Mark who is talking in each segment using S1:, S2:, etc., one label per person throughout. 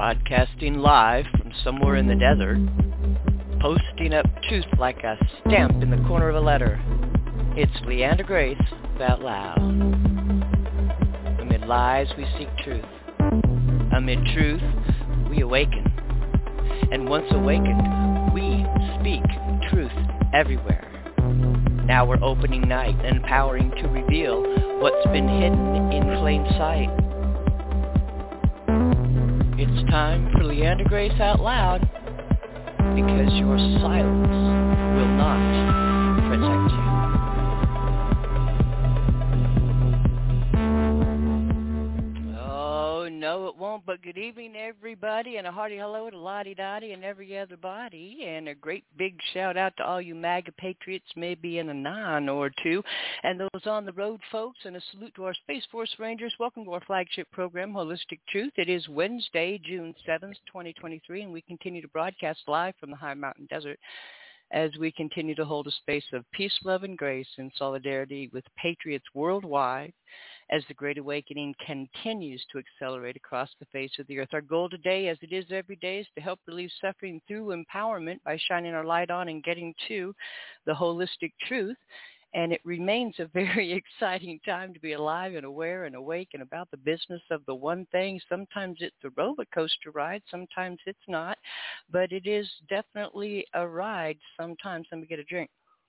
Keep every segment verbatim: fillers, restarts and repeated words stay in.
S1: Broadcasting live from somewhere in the desert, posting up truth like a stamp in the corner of a letter. It's Leander Grace Out Loud. Amid lies we seek truth. Amid truth we awaken. And once awakened, we speak truth everywhere. Now we're opening night and empowering to reveal what's been hidden in plain sight. It's time for Leander Grace Out Loud, because your silence will not protect you. Oh, no, it won't, but good evening, everybody, and a hearty hello to Lottie Dottie and every other body, and a great big shout out to all you MAGA patriots, maybe in a nine or two, and those on the road folks, and a salute to our Space Force Rangers. Welcome to our flagship program, Holistic Truth. It is Wednesday, June seventh, twenty twenty-three, and we continue to broadcast live from the high mountain desert as we continue to hold a space of peace, love, and grace in solidarity with patriots worldwide as the Great Awakening continues to accelerate across the face of the earth. Our goal today, as it is every day, is to help relieve suffering through empowerment by shining our light on and getting to the holistic truth. And it remains a very exciting time to be alive and aware and awake and about the business of the one thing. Sometimes it's a roller coaster ride. Sometimes it's not. But it is definitely a ride. Sometimes. Let me get a drink.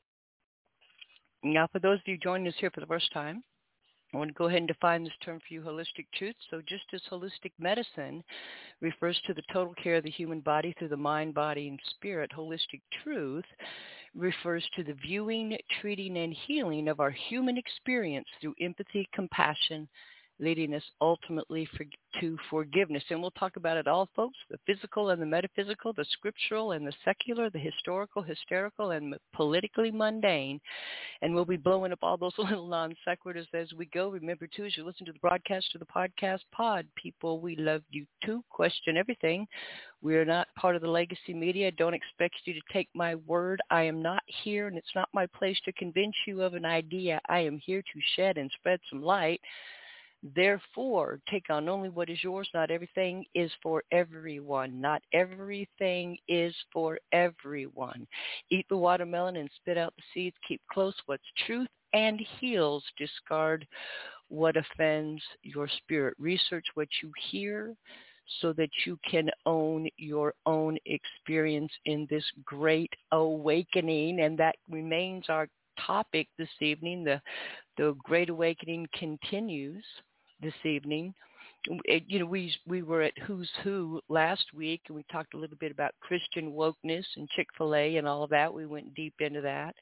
S1: Now, for those of you joining us here for the first time, I want to go ahead and define this term for you, holistic truth. So just as holistic medicine refers to the total care of the human body through the mind, body, and spirit, holistic truth refers to the viewing, treating, and healing of our human experience through empathy, compassion, leading us ultimately for, to forgiveness. And we'll talk about it all, folks, the physical and the metaphysical, the scriptural and the secular, the historical, hysterical, and politically mundane. And we'll be blowing up all those little non sequiturs as we go. Remember, too, as you listen to the broadcast or the podcast pod, people, we love you too. Question everything. We are not part of the legacy media. Don't expect you to take my word. I am not here, and it's not my place to convince you of an idea. I am here to shed and spread some light. Therefore, take on only what is yours. Not everything is for everyone. Not everything is for everyone. Eat the watermelon and spit out the seeds. Keep close what's truth and heals. Discard what offends your spirit. Research what you hear so that you can own your own experience in this great awakening. And that remains our topic this evening. The, the Great Awakening continues this evening. It, you know, we we were at Who's Who last week, and we talked a little bit about Christian wokeness and Chick-fil-A and all of that. We went deep into that.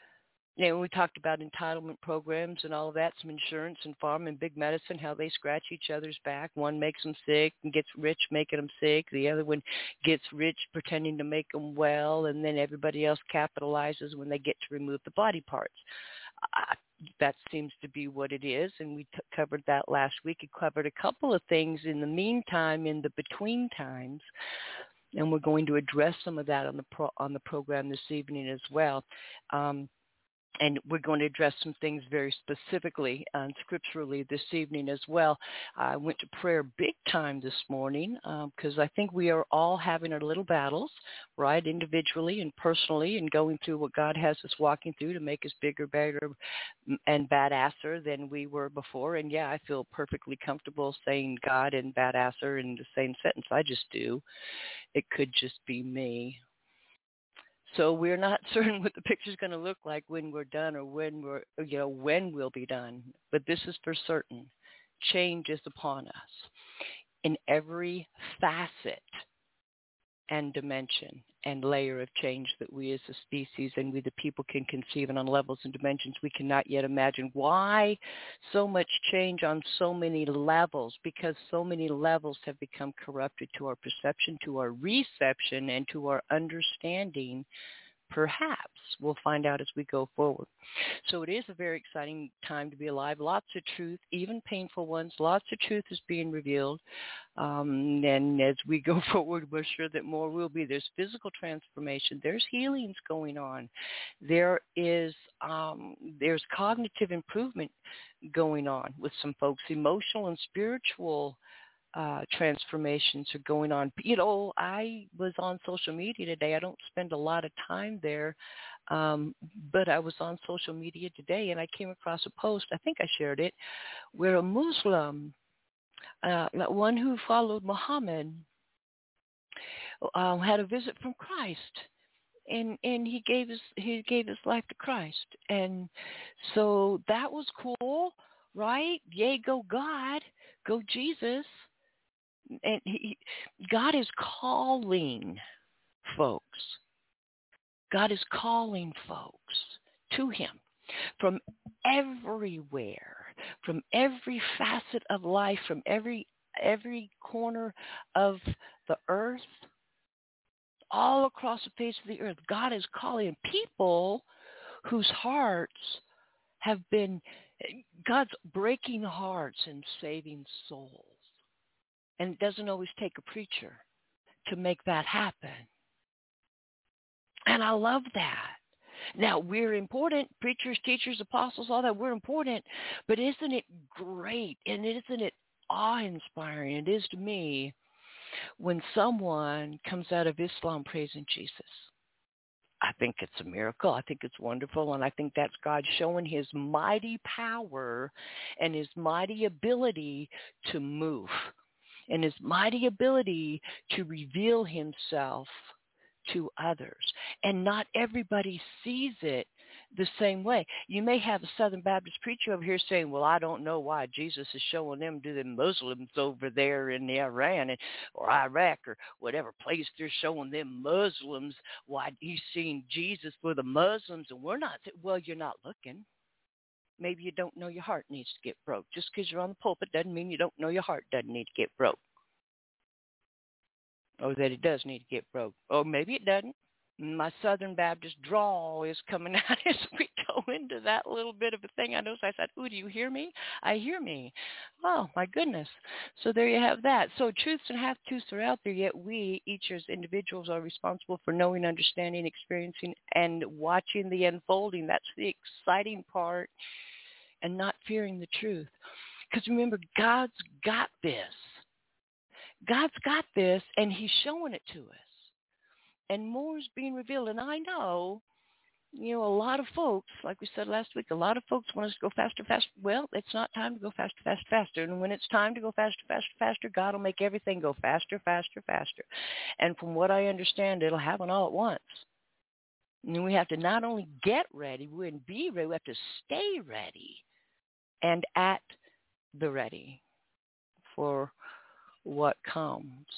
S1: And we talked about entitlement programs and all of that, some insurance and farm and big medicine, how they scratch each other's back. One makes them sick and gets rich making them sick. The other one gets rich pretending to make them well, and then everybody else capitalizes when they get to remove the body parts. Uh, that seems to be what it is, and we t- covered that last week. We covered a couple of things in the meantime, in the between times, and we're going to address some of that on the pro- on the program this evening as well. Um, And we're going to address some things very specifically and scripturally this evening as well. I went to prayer big time this morning because um, I think we are all having our little battles, right, individually and personally, and going through what God has us walking through to make us bigger, better, and badasser than we were before. And, yeah, I feel perfectly comfortable saying God and badasser in the same sentence. I just do. It could just be me. So we're not certain what the picture's going to look like when we're done or when we're, you know, when we'll be done. But this is for certain. Change is upon us in every facet and dimension and layer of change that we as a species and we the people can conceive, and on levels and dimensions we cannot yet imagine. Why so much change on so many levels? Because so many levels have become corrupted to our perception, to our reception, and to our understanding. Perhaps we'll find out as we go forward. So it is a very exciting time to be alive. Lots of truth, even painful ones. Lots of truth is being revealed. Um, and as we go forward, we're sure that more will be. There's physical transformation. There's healings going on. There is um, there's cognitive improvement going on with some folks. Emotional and spiritual uh, transformations are going on. You know, I was on social media today. I don't spend a lot of time there, um, but I was on social media today, and I came across a post, I think I shared it, where a Muslim, uh, one who followed Muhammad, uh, had a visit from Christ. And and he gave his he gave his life to Christ, and so that was cool, right? Yay, go God, go Jesus, and he, God is calling folks. God is calling folks to Him from everywhere, from every facet of life, from every every corner of the earth. All across the face of the earth, God is calling people whose hearts have been, God's breaking hearts and saving souls. And it doesn't always take a preacher to make that happen. And I love that. Now, we're important, preachers, teachers, apostles, all that, we're important, but isn't it great and isn't it awe-inspiring? It is to me when someone comes out of Islam praising Jesus. I think it's a miracle. I think it's wonderful. And I think that's God showing His mighty power and His mighty ability to move and His mighty ability to reveal Himself to others. And not everybody sees it the same way. You may have a Southern Baptist preacher over here saying, well, I don't know why Jesus is showing them to the Muslims over there in Iran and, or Iraq or whatever place they're showing them Muslims, why He's seeing Jesus for the Muslims and we're not. Well, you're not looking. Maybe you don't know your heart needs to get broke. Just because you're on the pulpit doesn't mean you don't know your heart doesn't need to get broke. Or that it does need to get broke. Or maybe it doesn't. My Southern Baptist drawl is coming out as we go into that little bit of a thing. I noticed I said, ooh, do you hear me? I hear me. Oh, my goodness. So there you have that. So truths and half-truths are out there, yet we, each as individuals, are responsible for knowing, understanding, experiencing, and watching the unfolding. That's the exciting part, and not fearing the truth. Because remember, God's got this. God's got this, and He's showing it to us. And more is being revealed. And I know, you know, a lot of folks, like we said last week, a lot of folks want us to go faster, faster. Well, it's not time to go faster, faster, faster. And when it's time to go faster, faster, faster, God will make everything go faster, faster, faster. And from what I understand, it'll happen all at once. And we have to not only get ready, we and be ready, we have to stay ready and at the ready for what comes.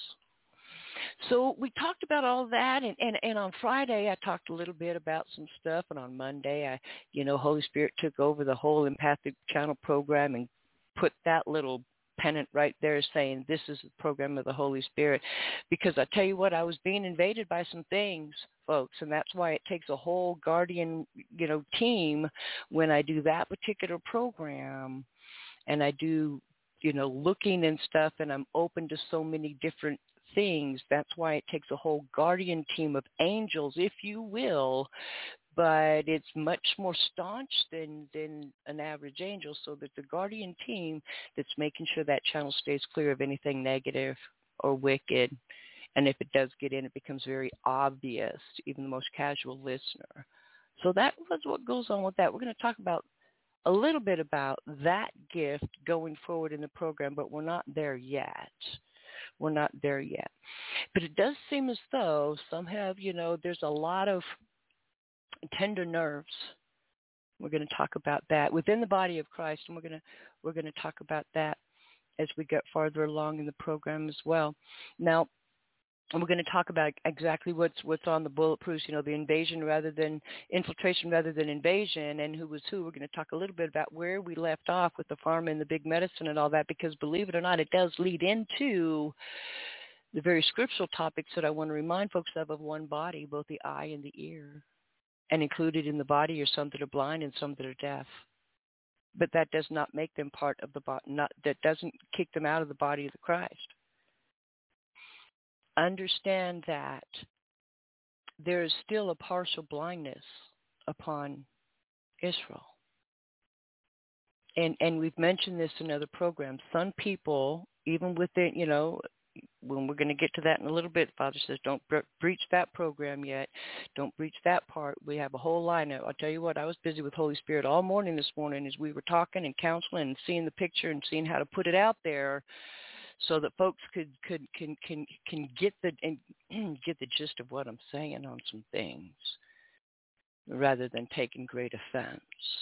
S1: So we talked about all that, and, and, and on Friday I talked a little bit about some stuff, and on Monday, I, you know, Holy Spirit took over the whole Empathic Channel program and put that little pennant right there saying this is the program of the Holy Spirit, because I tell you what, I was being invaded by some things, folks, and that's why it takes a whole guardian, you know, team when I do that particular program, and I do, you know, looking and stuff, and I'm open to so many different things. That's why it takes a whole guardian team of angels, if you will, but it's much more staunch than, than an average angel, so that the guardian team that's making sure that channel stays clear of anything negative or wicked, and if it does get in, it becomes very obvious to even the most casual listener. So that was what goes on with that. We're going to talk about a little bit about that gift going forward in the program, but we're not there yet. We're not there yet. But it does seem as though some have, you know, there's a lot of tender nerves. We're going to talk about that within the body of Christ, and we're going to we're going to talk about that as we get farther along in the program as well. Now, we're going to talk about exactly what's what's on the bulletproofs, you know, the invasion rather than infiltration rather than invasion, and who was who. We're going to talk a little bit about where we left off with the pharma and the big medicine and all that, because believe it or not, it does lead into the very scriptural topics that I want to remind folks of, of one body, both the eye and the ear. And included in the body are some that are blind and some that are deaf. But that does not make them part of the body, not, that doesn't kick them out of the body of the Christ. Understand that there is still a partial blindness upon Israel. And and we've mentioned this in other programs. Some people, even within, you know, when we're going to get to that in a little bit, Father says, don't bre- breach that program yet. Don't breach that part. We have a whole lineup. I'll tell you what, I was busy with Holy Spirit all morning this morning as we were talking and counseling and seeing the picture and seeing how to put it out there so that folks could, could can can can get the and get the gist of what I'm saying on some things rather than taking great offense.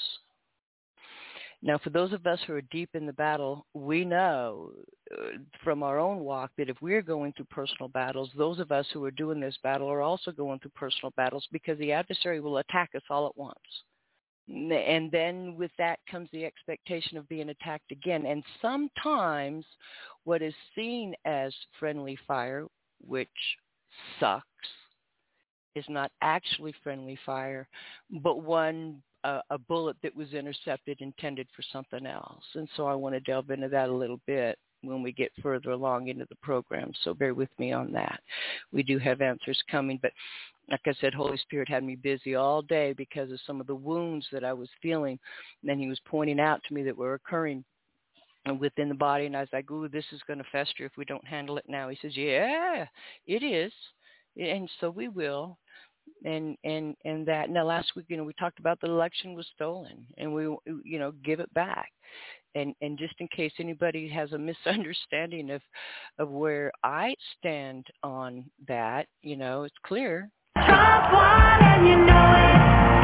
S1: Now, for those of us who are deep in the battle, we know uh, from our own walk that if we're going through personal battles, those of us who are doing this battle are also going through personal battles because the adversary will attack us all at once. And then with that comes the expectation of being attacked again. And sometimes what is seen as friendly fire, which sucks, is not actually friendly fire, but one a, a bullet that was intercepted intended for something else. And so I want to delve into that a little bit when we get further along into the program. So bear with me on that. We do have answers coming, but like I said, Holy Spirit had me busy all day because of some of the wounds that I was feeling. And then he was pointing out to me that were occurring within the body. And I was like, ooh, this is going to fester if we don't handle it now. He says, yeah, it is. And so we will. And, and, and that, now last week, you know, we talked about the election was stolen and we, you know, give it back. And, and just in case anybody has a misunderstanding of, of where I stand on that, you know, it's clear. Trump won and you know it.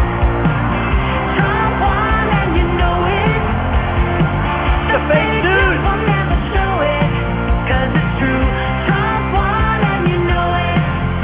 S1: Trump won and you know it. The fake news will never show it, 'cause it's true. Trump won and you know it.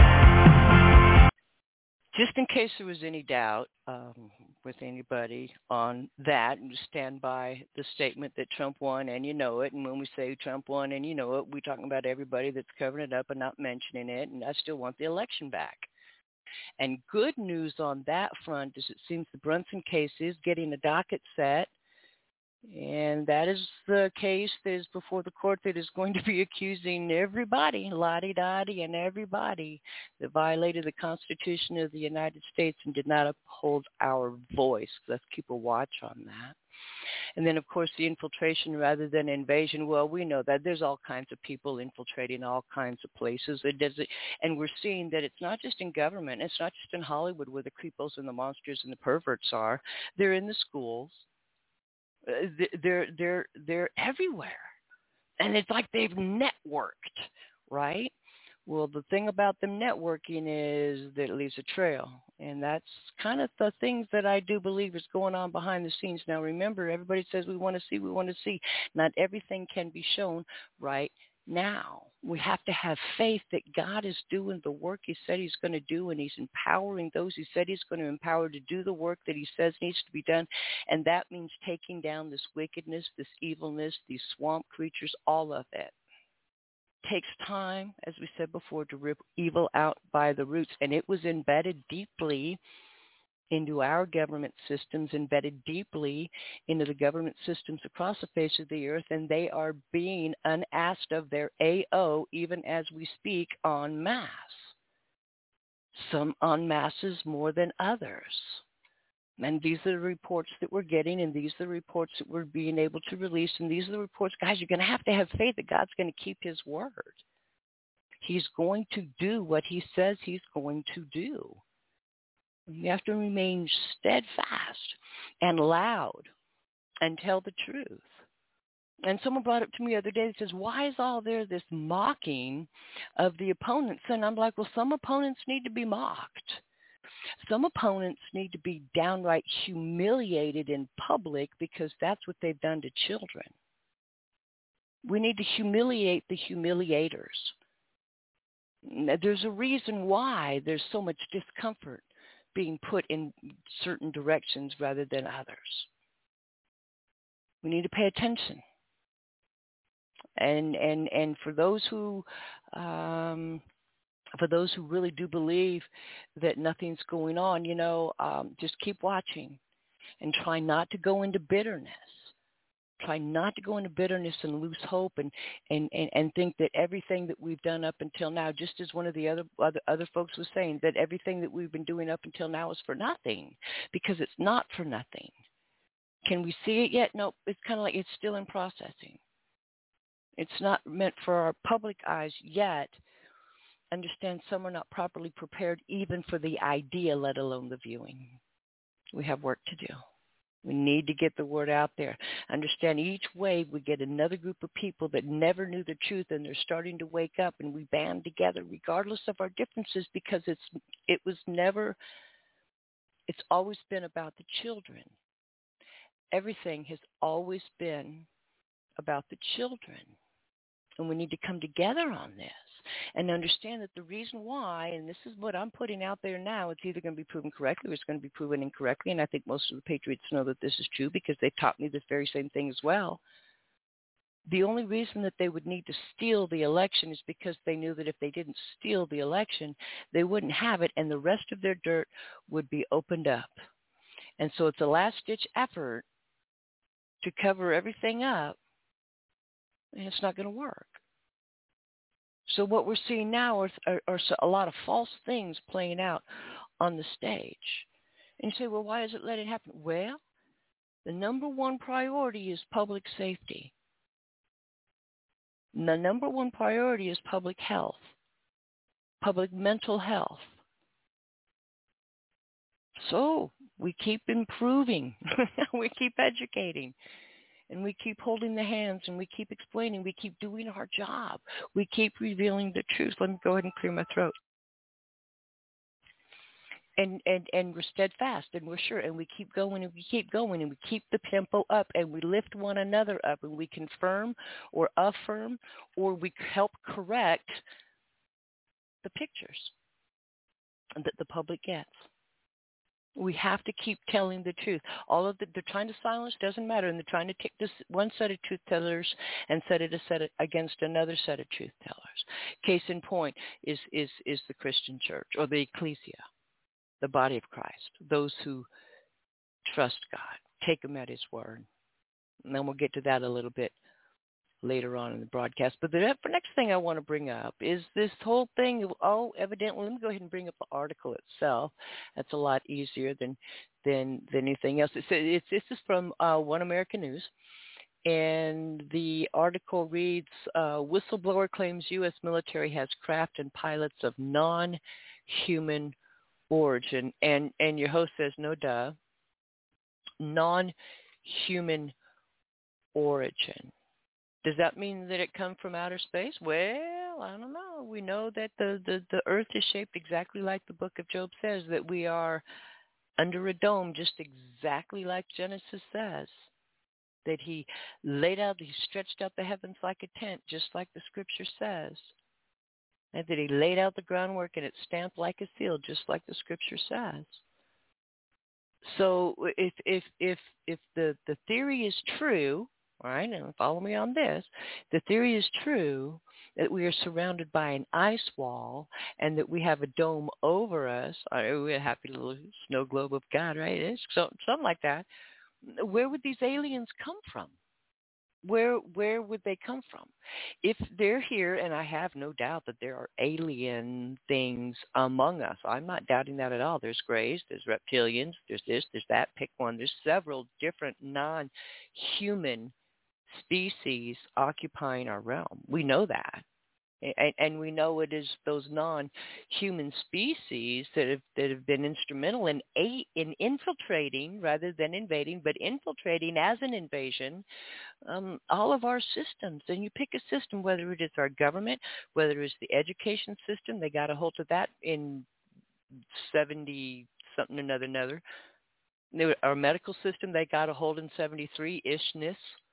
S1: Just in case there was any doubt um, with anybody on that, and stand by the statement that Trump won and you know it. And when we say Trump won and you know it, we're talking about everybody that's covering it up and not mentioning it. And I still want the election back. And good news on that front is it seems the Brunson case is getting a docket set. And that is the case that is before the court that is going to be accusing everybody, la-di-da-di, and everybody that violated the Constitution of the United States and did not uphold our voice. Let's keep a watch on that. And then, of course, the infiltration rather than invasion. Well, we know that there's all kinds of people infiltrating all kinds of places. It does, and we're seeing that it's not just in government. It's not just in Hollywood where the creepos and the monsters and the perverts are. They're in the schools. They're they're they're everywhere, and it's like they've networked, right? Well, the thing about them networking is that it leaves a trail, and that's kind of the things that I do believe is going on behind the scenes. Now, remember, everybody says we want to see, we want to see. Not everything can be shown right now. We have to have faith that God is doing the work he said he's going to do, and he's empowering those he said he's going to empower to do the work that he says needs to be done. And that means taking down this wickedness, this evilness, these swamp creatures, all of it. Takes time, as we said before, to rip evil out by the roots. And it was embedded deeply into our government systems, embedded deeply into the government systems across the face of the earth, and they are being unasked of their A O even as we speak en masse. Some en masses more than others. And these are the reports that we're getting, and these are the reports that we're being able to release, and these are the reports, guys, you're going to have to have faith that God's going to keep his word. He's going to do what he says he's going to do. You have to remain steadfast and loud and tell the truth. And someone brought up to me the other day that says, why is all there this mocking of the opponents? And I'm like, well, some opponents need to be mocked. Some opponents need to be downright humiliated in public because that's what they've done to children. We need to humiliate the humiliators. There's a reason why there's so much discomfort being put in certain directions rather than others. We need to pay attention. And and and for those who um, for those who really do believe that nothing's going on, you know, um, just keep watching and try not to go into bitterness. Try not to go into bitterness and lose hope and, and, and, and think that everything that we've done up until now, just as one of the other, other other folks was saying, that everything that we've been doing up until now is for nothing, because it's not for nothing. Can we see it yet? Nope. It's kind of like it's still in processing. It's not meant for our public eyes yet. Understand, some are not properly prepared even for the idea, let alone the viewing. We have work to do. We need to get the word out there. Understand, each wave we get another group of people that never knew the truth, and they're starting to wake up, and we band together regardless of our differences, because it's it was never, it's always been about the children. Everything has always been about the children. And we need to come together on this and understand that the reason why, and this is what I'm putting out there now, it's either going to be proven correctly or it's going to be proven incorrectly. And I think most of the patriots know that this is true because they taught me this very same thing as well. The only reason that they would need to steal the election is because they knew that if they didn't steal the election, they wouldn't have it, and the rest of their dirt would be opened up. And so it's a last-ditch effort to cover everything up, and it's not going to work. So what we're seeing now are, are, are a lot of false things playing out on the stage. And you say, well, why does it let it happen? Well, the number one priority is public safety. The number one priority is public health, public mental health. So we keep improving. We keep educating. And we keep holding the hands, and we keep explaining. We keep doing our job. We keep revealing the truth. Let me go ahead and clear my throat. And, and, and we're steadfast, and we're sure, and we keep going, and we keep going, and we keep the tempo up, and we lift one another up, and we confirm or affirm, or we help correct the pictures that the public gets. We have to keep telling the truth. All of the, they're trying to silence, doesn't matter, and they're trying to take this one set of truth tellers and set it against another set of truth tellers. Case in point is, is, is the Christian church, or the ecclesia, the body of Christ, those who trust God, take him at his word. And then we'll get to that a little bit later on in the broadcast. But the next thing I want to bring up is this whole thing. Oh, evidently, let me go ahead and bring up the article itself. That's a lot easier than than, than anything else. It's, it's, this is from uh, One American News, and the article reads, uh, whistleblower claims U S military has craft and pilots of non-human origin. And, and your host says, no duh, non-human origin. Does that mean that it come from outer space? Well, I don't know. We know that the, the, the earth is shaped exactly like the book of Job says, that we are under a dome, just exactly like Genesis says, that he laid out, he stretched out the heavens like a tent, just like the scripture says, and that he laid out the groundwork and it's stamped like a seal, just like the scripture says. So if if if if the, the theory is true, all right, and follow me on this, the theory is true that we are surrounded by an ice wall and that we have a dome over us. We're a happy little snow globe of God, right? It's so, something like that. Where would these aliens come from? Where where would they come from? If they're here, and I have no doubt that there are alien things among us. I'm not doubting that at all. There's grays, there's reptilians, there's this, there's that, pick one. There's several different non-human species occupying our realm. We know that. And, and we know it is those non-human species that have that have been instrumental in a, in infiltrating rather than invading, but infiltrating as an invasion, um, all of our systems. And you pick a system, whether it is our government, whether it's the education system, they got a hold of that in seventy something another another. Our medical system, they got a hold in seventy-three-ishness.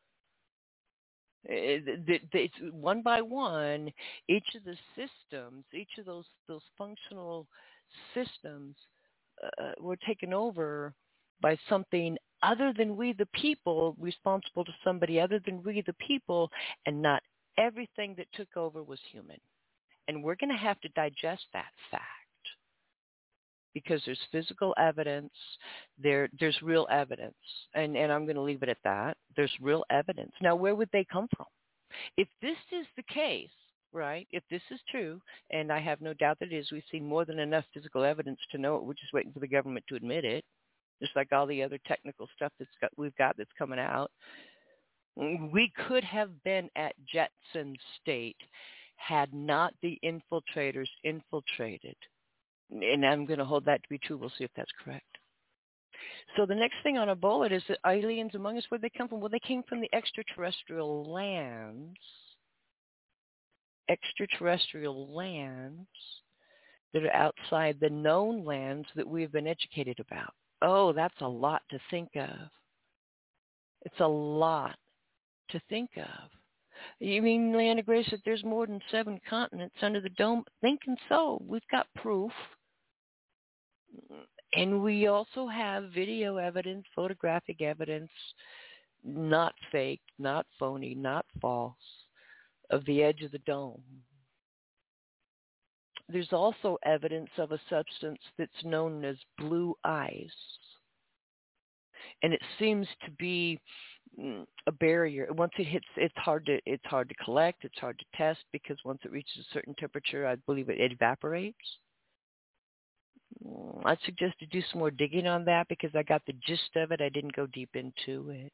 S1: It's one by one, each of the systems, each of those those functional systems uh, were taken over by something other than we the people, responsible to somebody other than we the people, and not everything that took over was human. And we're going to have to digest that fact, because there's physical evidence, there there's real evidence, and, and I'm going to leave it at that. There's real evidence. Now, where would they come from? If this is the case, right, if this is true, and I have no doubt that it is, we've seen more than enough physical evidence to know it. We're just waiting for the government to admit it, just like all the other technical stuff that's got, we've got that's coming out. We could have been at Jetson State had not the infiltrators infiltrated. And I'm going to hold that to be true. We'll see if that's correct. So the next thing on a bullet is that aliens among us, where they come from? Well, they came from the extraterrestrial lands, extraterrestrial lands that are outside the known lands that we've been educated about. Oh, that's a lot to think of. It's a lot to think of. You mean, Land of Grace, that there's more than seven continents under the dome? Thinking so. We've got proof. And we also have video evidence, photographic evidence, not fake, not phony, not false, of the edge of the dome. There's also evidence of a substance that's known as blue ice. And it seems to be a barrier. Once it hits, it's hard to it's hard to collect, it's hard to test, because once it reaches a certain temperature, I believe it evaporates. I'd suggest to do some more digging on that, because I got the gist of it. I didn't go deep into it.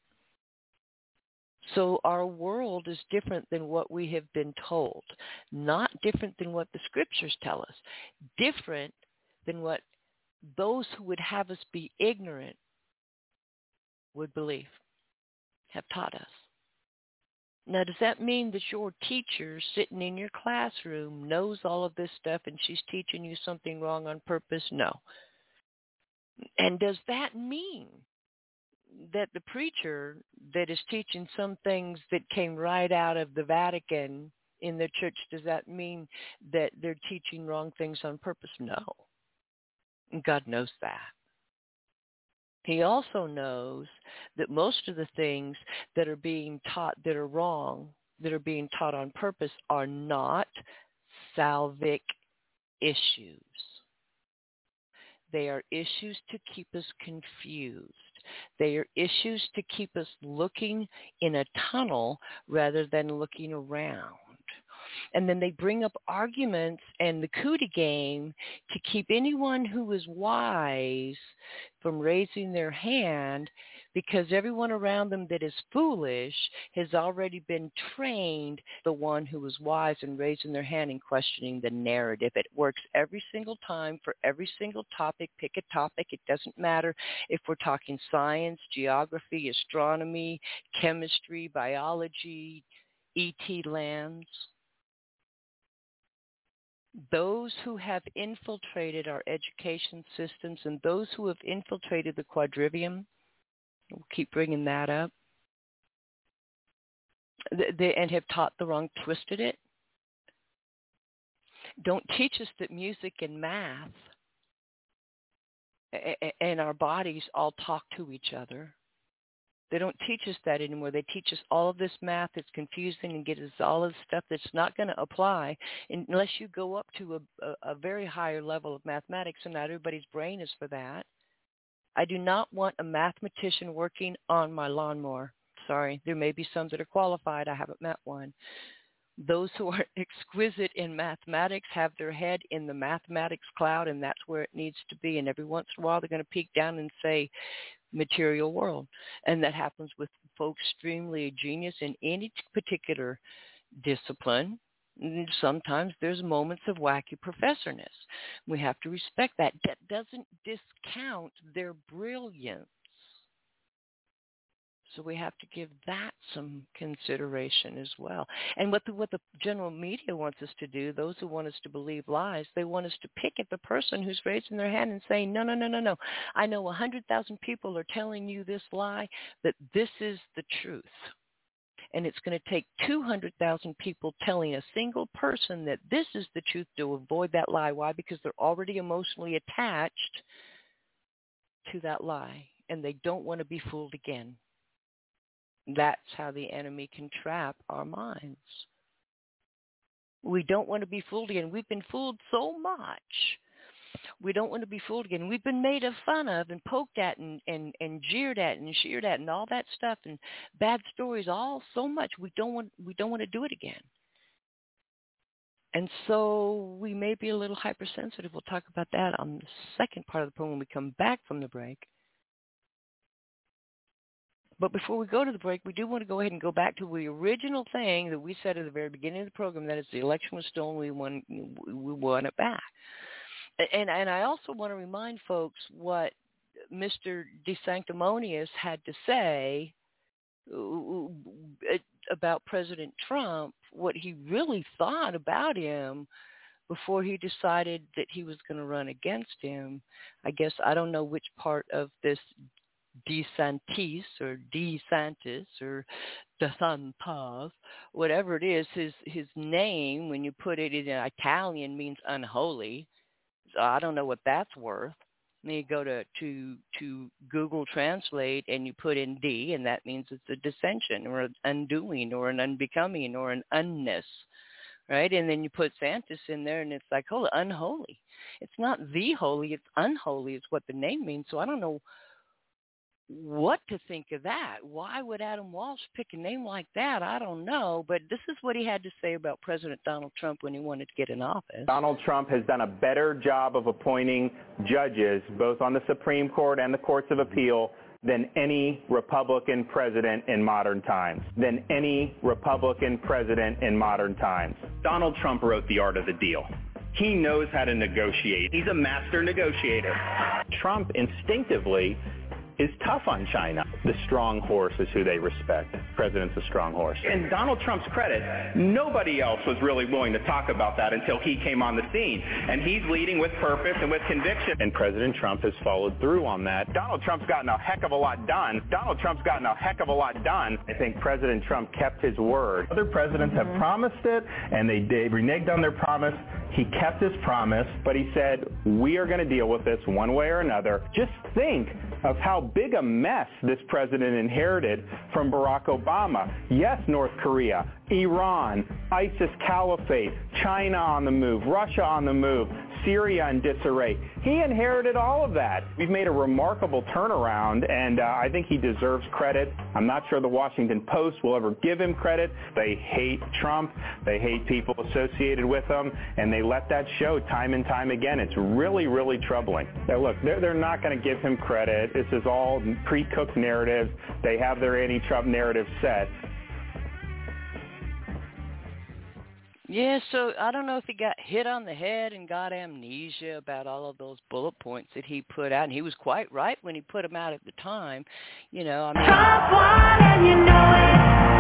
S1: So our world is different than what we have been told. Not different than what the scriptures tell us. Different than what those who would have us be ignorant would believe, have taught us. Now, does that mean that your teacher sitting in your classroom knows all of this stuff and she's teaching you something wrong on purpose? No. And does that mean that the preacher that is teaching some things that came right out of the Vatican in their church, does that mean that they're teaching wrong things on purpose? No. God knows that. He also knows that most of the things that are being taught that are wrong, that are being taught on purpose, are not salvic issues. They are issues to keep us confused. They are issues to keep us looking in a tunnel rather than looking around. And then they bring up arguments and the cootie game to keep anyone who is wise from raising their hand, because everyone around them that is foolish has already been trained, the one who is wise, in raising their hand and questioning the narrative. It works every single time for every single topic. Pick a topic. It doesn't matter if we're talking science, geography, astronomy, chemistry, biology, E T lands. Those who have infiltrated our education systems and those who have infiltrated the quadrivium, we'll keep bringing that up, they, and have taught the wrong, twisted it, don't teach us that music and math and our bodies all talk to each other. They don't teach us that anymore. They teach us all of this math that's confusing and get us all of the stuff that's not going to apply unless you go up to a, a, a very higher level of mathematics, and not everybody's brain is for that. I do not want a mathematician working on my lawnmower. Sorry, there may be some that are qualified. I haven't met one. Those who are exquisite in mathematics have their head in the mathematics cloud, and that's where it needs to be. And every once in a while, they're going to peek down and say, material world. And that happens with folks extremely genius in any particular discipline. And sometimes there's moments of wacky professorness. We have to respect that. That doesn't discount their brilliance. So we have to give that some consideration as well. And what the, what the general media wants us to do, those who want us to believe lies, they want us to pick at the person who's raising their hand and saying, no, no, no, no, no. I know one hundred thousand people are telling you this lie, that this is the truth. And it's going to take two hundred thousand people telling a single person that this is the truth to avoid that lie. Why? Because they're already emotionally attached to that lie, and they don't want to be fooled again. That's how the enemy can trap our minds. We don't want to be fooled again. We've been fooled so much. We don't want to be fooled again. We've been made fun of and poked at and, and, and jeered at and sheered at and all that stuff and bad stories all so much. We don't want we don't want to do it again. And so we may be a little hypersensitive. We'll talk about that on the second part of the program when we come back from the break. But before we go to the break, we do want to go ahead and go back to the original thing that we said at the very beginning of the program, that is the election was stolen, we won, we won it back. And, and I also want to remind folks what Mister DeSanctimonious had to say about President Trump, what he really thought about him before he decided that he was going to run against him. I guess I don't know which part of this DeSantis or DeSantis or DeSantis, whatever it is, his his name, when you put it in Italian, means unholy. So I don't know what that's worth. And you go to, to to Google Translate and you put in D, and that means it's a dissension or an undoing or an unbecoming or an unness, right? And then you put Santis in there, and it's like, oh, unholy. It's not the holy, it's unholy is what the name means. So I don't know what to think of that. Why would Adam Walsh pick a name like that? I don't know, but this is what he had to say about President Donald Trump when he wanted to get in office.
S2: Donald Trump has done a better job of appointing judges, both on the Supreme Court and the courts of appeal, than any Republican president in modern times. Than any Republican president in modern times. Donald Trump wrote The Art of the Deal. He knows how to negotiate. He's a master negotiator. Trump instinctively is tough on China. The strong horse is who they respect. The president's a strong horse. In Donald Trump's credit, nobody else was really willing to talk about that until he came on the scene. And he's leading with purpose and with conviction. And President Trump has followed through on that. Donald Trump's gotten a heck of a lot done. Donald Trump's gotten a heck of a lot done. I think President Trump kept his word. Other presidents mm-hmm. have promised it, and they, they reneged on their promise. He kept his promise, but he said, we are going to deal with this one way or another. Just think of how big a mess this president inherited from Barack Obama. Yes, North Korea, Iran, ISIS caliphate, China on the move, Russia on the move, Syria in disarray. He inherited all of that. We've made a remarkable turnaround, and uh, I think he deserves credit. I'm not sure the Washington Post will ever give him credit. They hate Trump. They hate people associated with him, and they let that show time and time again. It's really, really troubling. Now, look, they're, they're not going to give him credit. This is all pre-cooked narratives. They have their anti-Trump narrative set.
S1: Yeah, so I don't know if he got hit on the head and got amnesia about all of those bullet points that he put out, and he was quite right when he put them out at the time. You know, I mean,
S3: Trump won and you know it.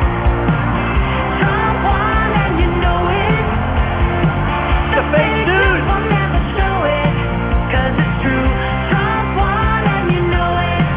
S3: Trump won and you know it. The fake news will never show it, 'cause it's true. Trump won and you know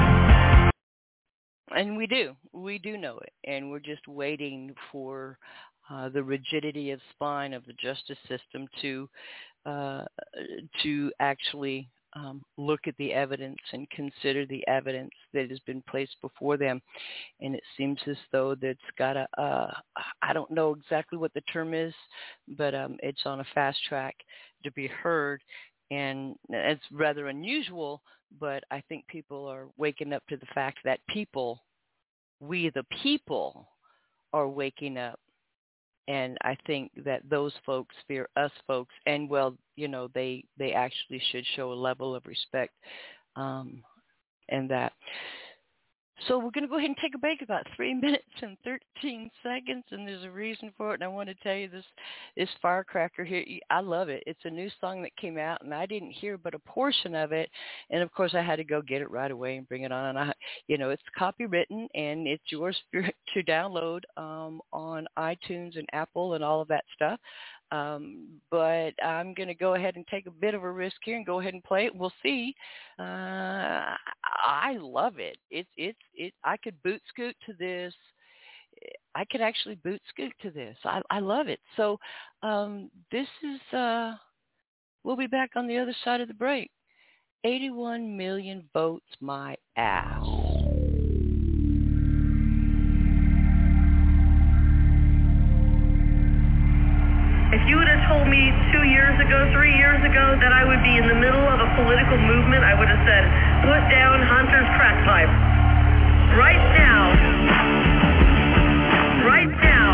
S3: it.
S1: And we do, we do know it, and we're just waiting for Uh, the rigidity of spine of the justice system to uh, to actually um, look at the evidence and consider the evidence that has been placed before them. And it seems as though that's got a, uh, I don't know exactly what the term is, but um, it's on a fast track to be heard. And it's rather unusual, but I think people are waking up to the fact that people, we the people, are waking up. And I think that those folks fear us folks, and well, you know, they they actually should show a level of respect, um, and that. So we're going to go ahead and take a break, about three minutes and thirteen seconds, and there's a reason for it. And I want to tell you this, this firecracker here, I love it. It's a new song that came out, and I didn't hear but a portion of it. And, of course, I had to go get it right away and bring it on. And, I, you know, it's copywritten, and it's yours to download um, on iTunes and Apple and all of that stuff. Um, but I'm going to go ahead and take a bit of a risk here and go ahead and play it. We'll see. Uh, I love it. It's, it's, it, I could boot scoot to this. I could actually boot scoot to this. I, I love it. So, um, this is, uh, we'll be back on the other side of the break. eighty-one million votes my ass.
S4: If you would have told me two years ago, three years ago, that I would be in the middle of a political movement, I would have said, put down Hunter's crack pipe. Right now, right now.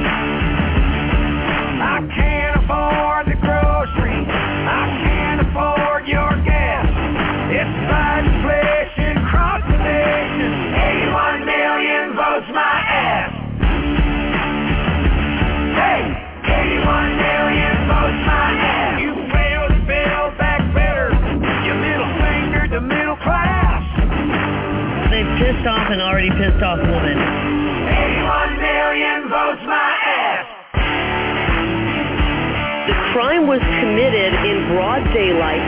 S3: I can't afford the groceries. I can't afford your gas. It's bad inflation across the nation. eighty-one million
S4: pissed off an already pissed off woman.
S3: eighty-one million votes my ass.
S4: The crime was committed in broad daylight.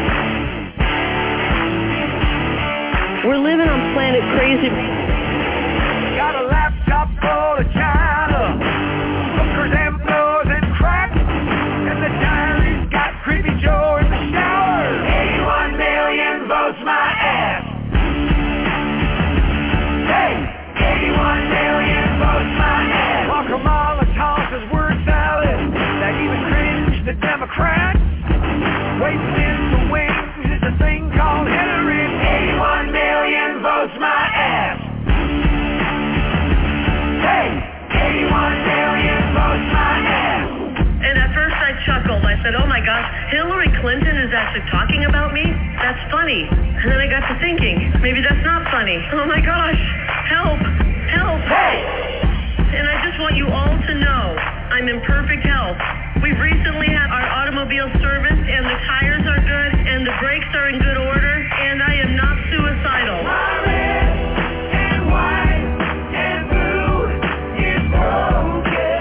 S4: We're living on planet crazy.
S3: Got a laptop full of China, hookers and blowers and crack, and the diary's got Creepy Joe in the shower. eighty-one million votes my ass. Hey, eighty-one million votes my ass. While Kamala tosses word salad, that even cringe the Democrats. Waiting in the wings is a thing called Hillary. eighty-one million votes my ass. Hey, eighty-one million votes my ass.
S4: And at first I chuckled. I said, oh my gosh, Hillary Clinton is actually talking about me? That's funny. And then I got to thinking, maybe that's not funny. Oh my gosh, help, help.
S3: Hey!
S4: And I just want you all to know I'm in perfect health. We've recently had our automobile serviced and the tires are good and the brakes are in good order and I am not suicidal.
S3: My red and white and blue is broken.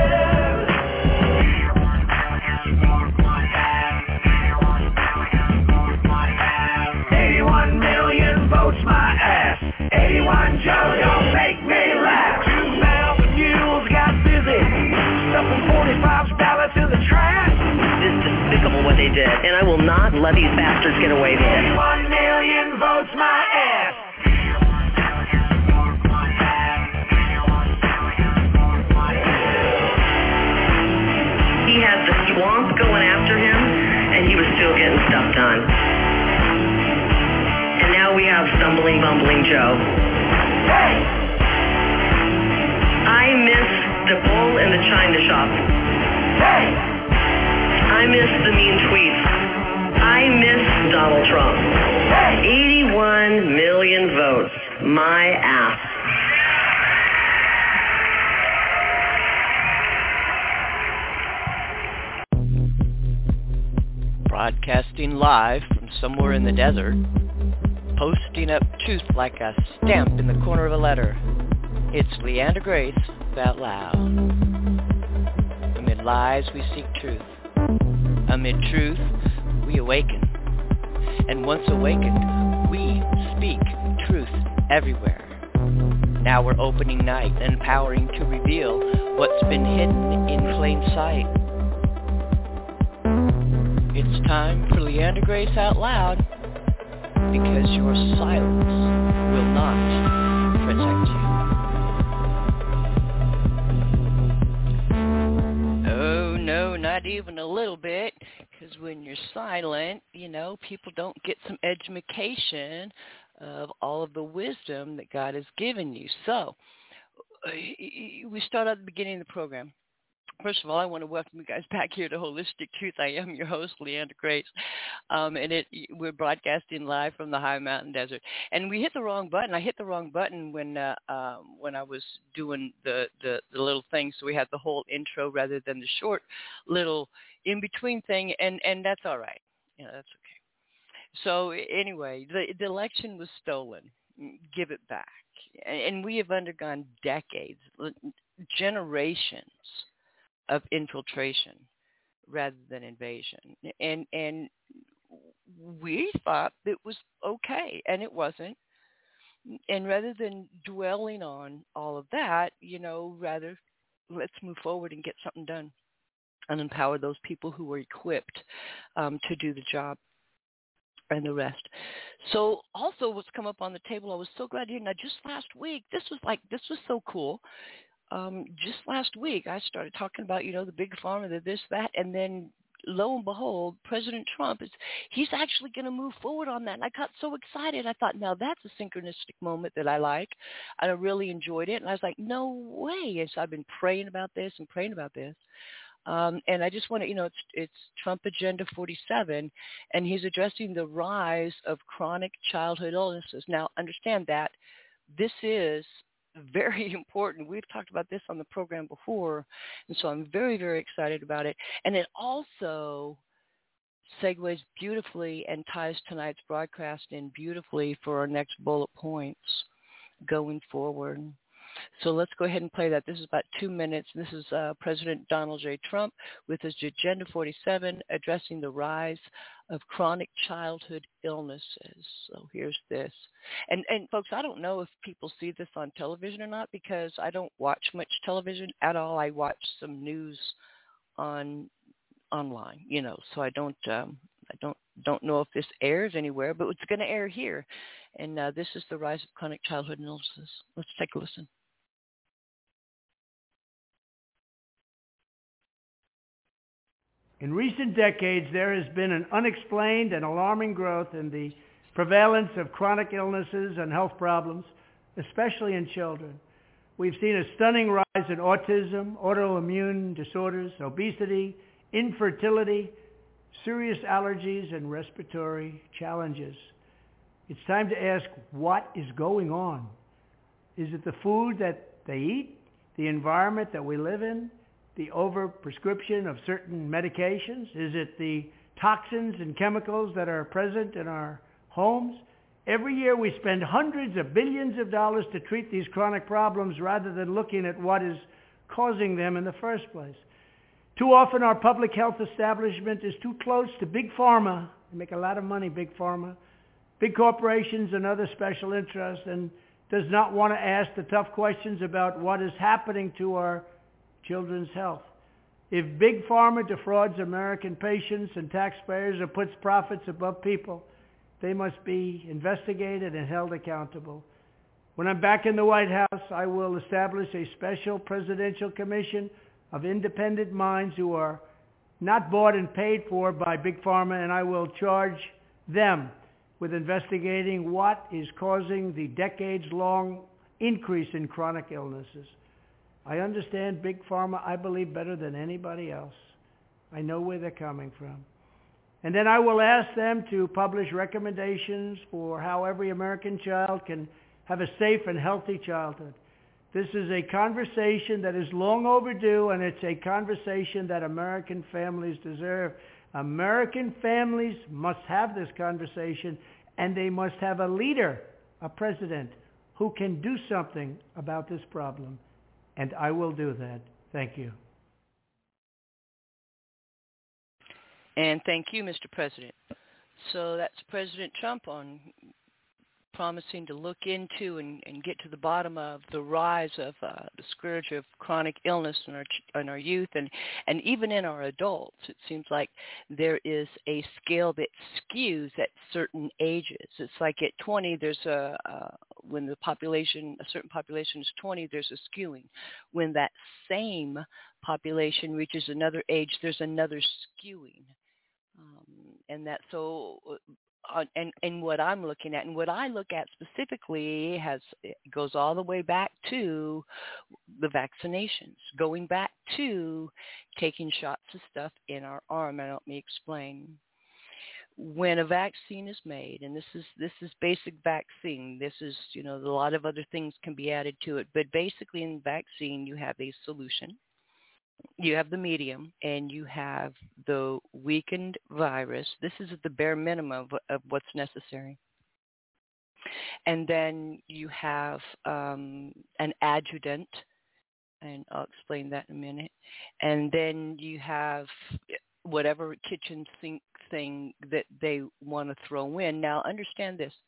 S3: eighty-one million votes my ass. eighty-one Joe, don't make me laugh. Two mountain mules got busy, stuffing forty-five ballots in the trash.
S4: It's despicable what they did, and I will not let these bastards get away with it.
S3: eighty-one million votes my ass.
S4: He had the swamp going after him, and he was still getting stuff done. And now we have stumbling, bumbling Joe.
S3: Hey!
S4: I miss the bull in the china shop.
S3: Hey!
S4: I miss the mean tweets. I miss Donald Trump.
S3: Hey!
S4: eighty-one million votes. My ass.
S1: Broadcasting live from somewhere in the desert, posting up truth like a stamp in the corner of a letter. It's Leander Grace Out Loud. Amid lies we seek truth. Amid truth we awaken. And once awakened, we speak truth everywhere. Now we're opening night and empowering to reveal what's been hidden in plain sight. It's time for Leander Grace Out Loud, because your silence will not protect you. Oh, no, not even a little bit, because when you're silent, you know, people don't get some education of all of the wisdom that God has given you. So, we start at the beginning of the program. First of all, I want to welcome you guys back here to Holistic Truth. I am your host, Leander Grace, um, and it, we're broadcasting live from the high mountain desert. And we hit the wrong button. I hit the wrong button when uh, um, when I was doing the, the, the little thing, so we had the whole intro rather than the short little in-between thing, and, and that's all right. You know, that's okay. So anyway, the, the election was stolen. Give it back. And we have undergone decades, generations of infiltration rather than invasion. And and we thought it was okay, and it wasn't. And rather than dwelling on all of that, you know, rather let's move forward and get something done and empower those people who are equipped um, to do the job and the rest. So also what's come up on the table, I was so glad to hear. Now, just last week, this was like, this was so cool. Um, just last week, I started talking about, you know, the big pharma, the this, that, and then lo and behold, President Trump is, he's actually going to move forward on that. And I got so excited. I thought, now that's a synchronistic moment that I like. I really enjoyed it. And I was like, no way. And so I've been praying about this and praying about this. Um, and I just want to, you know, it's, it's Trump Agenda forty-seven, and he's addressing the rise of chronic childhood illnesses. Now, understand that this is very important. We've talked about this on the program before, and so I'm very, very excited about it. And it also segues beautifully and ties tonight's broadcast in beautifully for our next bullet points. going forward. So let's go ahead and play that. This is about two minutes. This is uh, President Donald J. Trump with his Agenda forty-seven addressing the rise of chronic childhood illnesses. So here's this. And, and folks, I don't know if people see this on television or not because I don't watch much television at all. I watch some news on online, you know, so I don't um, I don't don't know if this airs anywhere, but it's going to air here. And uh, this is the rise of chronic childhood illnesses. Let's take a listen.
S5: In recent decades, there has been an unexplained and alarming growth in the prevalence of chronic illnesses and health problems, especially in children. We've seen a stunning rise in autism, autoimmune disorders, obesity, infertility, serious allergies, and respiratory challenges. It's time to ask, what is going on? Is it the food that they eat, the environment that we live in, the over-prescription of certain medications? Is it the toxins and chemicals that are present in our homes? Every year we spend hundreds of billions of dollars to treat these chronic problems rather than looking at what is causing them in the first place. Too often our public health establishment is too close to big pharma. They make a lot of money, big pharma, big corporations and other special interests, and does not want to ask the tough questions about what is happening to our children's health. If big pharma defrauds American patients and taxpayers or puts profits above people, they must be investigated and held accountable. When I'm back in the White House, I will establish a special presidential commission of independent minds who are not bought and paid for by big pharma, and I will charge them with investigating what is causing the decades-long increase in chronic illnesses. I understand big pharma, I believe, better than anybody else. I know where they're coming from. And then I will ask them to publish recommendations for how every American child can have a safe and healthy childhood. This is a conversation that is long overdue, and it's a conversation that American families deserve. American families must have this conversation, and they must have a leader, a president, who can do something about this problem. And I will do that. Thank you.
S1: And thank you, Mister President. So that's President Trump on promising to look into and, and get to the bottom of the rise of uh, the scourge of chronic illness in our in our youth and, and even in our adults. It seems like there is a scale that skews at certain ages. It's like at twenty, there's a uh, when the population, a certain population is twenty, there's a skewing. When that same population reaches another age, there's another skewing. Um, and that so. Uh, and, and what I'm looking at, and what I look at specifically, has it goes all the way back to the vaccinations, going back to taking shots of stuff in our arm. And let me explain. When a vaccine is made, and this is this is basic vaccine. This is, you know, a lot of other things can be added to it, but basically in vaccine you have a solution. You have the medium, and you have the weakened virus. This is at the bare minimum of, of what's necessary. And then you have um, an adjuvant, and I'll explain that in a minute. And then you have whatever kitchen sink thing that they want to throw in. Now, understand this.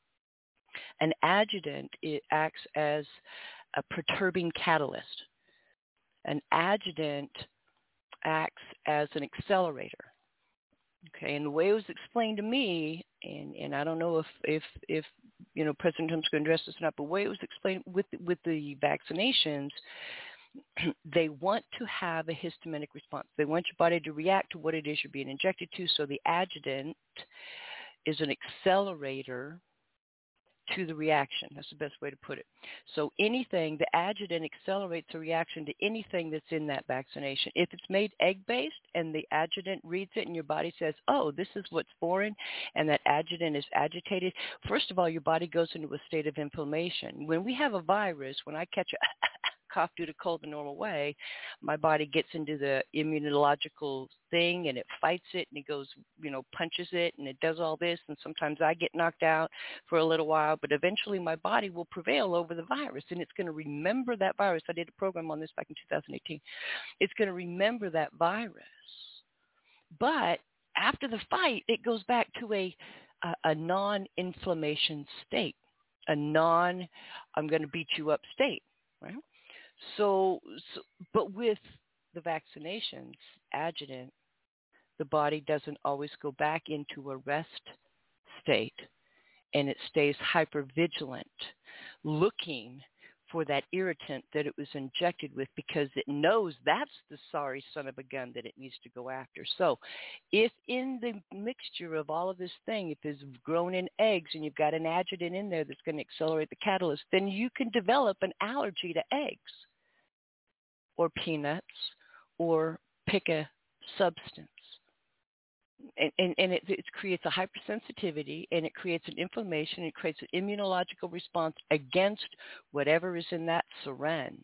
S1: An adjuvant, it acts as a perturbing catalyst. An adjuvant acts as an accelerator. Okay, and the way it was explained to me, and, and I don't know if, if, if you know, President Trump's going to address this or not, but the way it was explained with, with the vaccinations, they want to have a histaminic response. They want your body to react to what it is you're being injected to, so the adjuvant is an accelerator to the reaction. That's the best way to put it. So anything, the adjuvant accelerates a reaction to anything that's in that vaccination. If it's made egg-based and the adjuvant reads it and your body says, oh, this is what's foreign, and that adjuvant is agitated, first of all, your body goes into a state of inflammation. When we have a virus, when I catch a cough due to cold the normal way, my body gets into the immunological thing and it fights it and it goes, you know, punches it and it does all this. And sometimes I get knocked out for a little while, but eventually my body will prevail over the virus and it's going to remember that virus. I did a program on this back in two thousand eighteen. It's going to remember that virus. But after the fight, it goes back to a, a, a non-inflammation state. A non, I'm going to beat you up state, right? So, so, but with the vaccinations, adjuvant, the body doesn't always go back into a rest state, and it stays hypervigilant, looking for that irritant that it was injected with because it knows that's the sorry son of a gun that it needs to go after. So if in the mixture of all of this thing, if it's grown in eggs and you've got an adjuvant in there that's going to accelerate the catalyst, then you can develop an allergy to eggs or peanuts or pick a substance. And, and, and it, it creates a hypersensitivity, and it creates an inflammation, it creates an immunological response against whatever is in that syringe.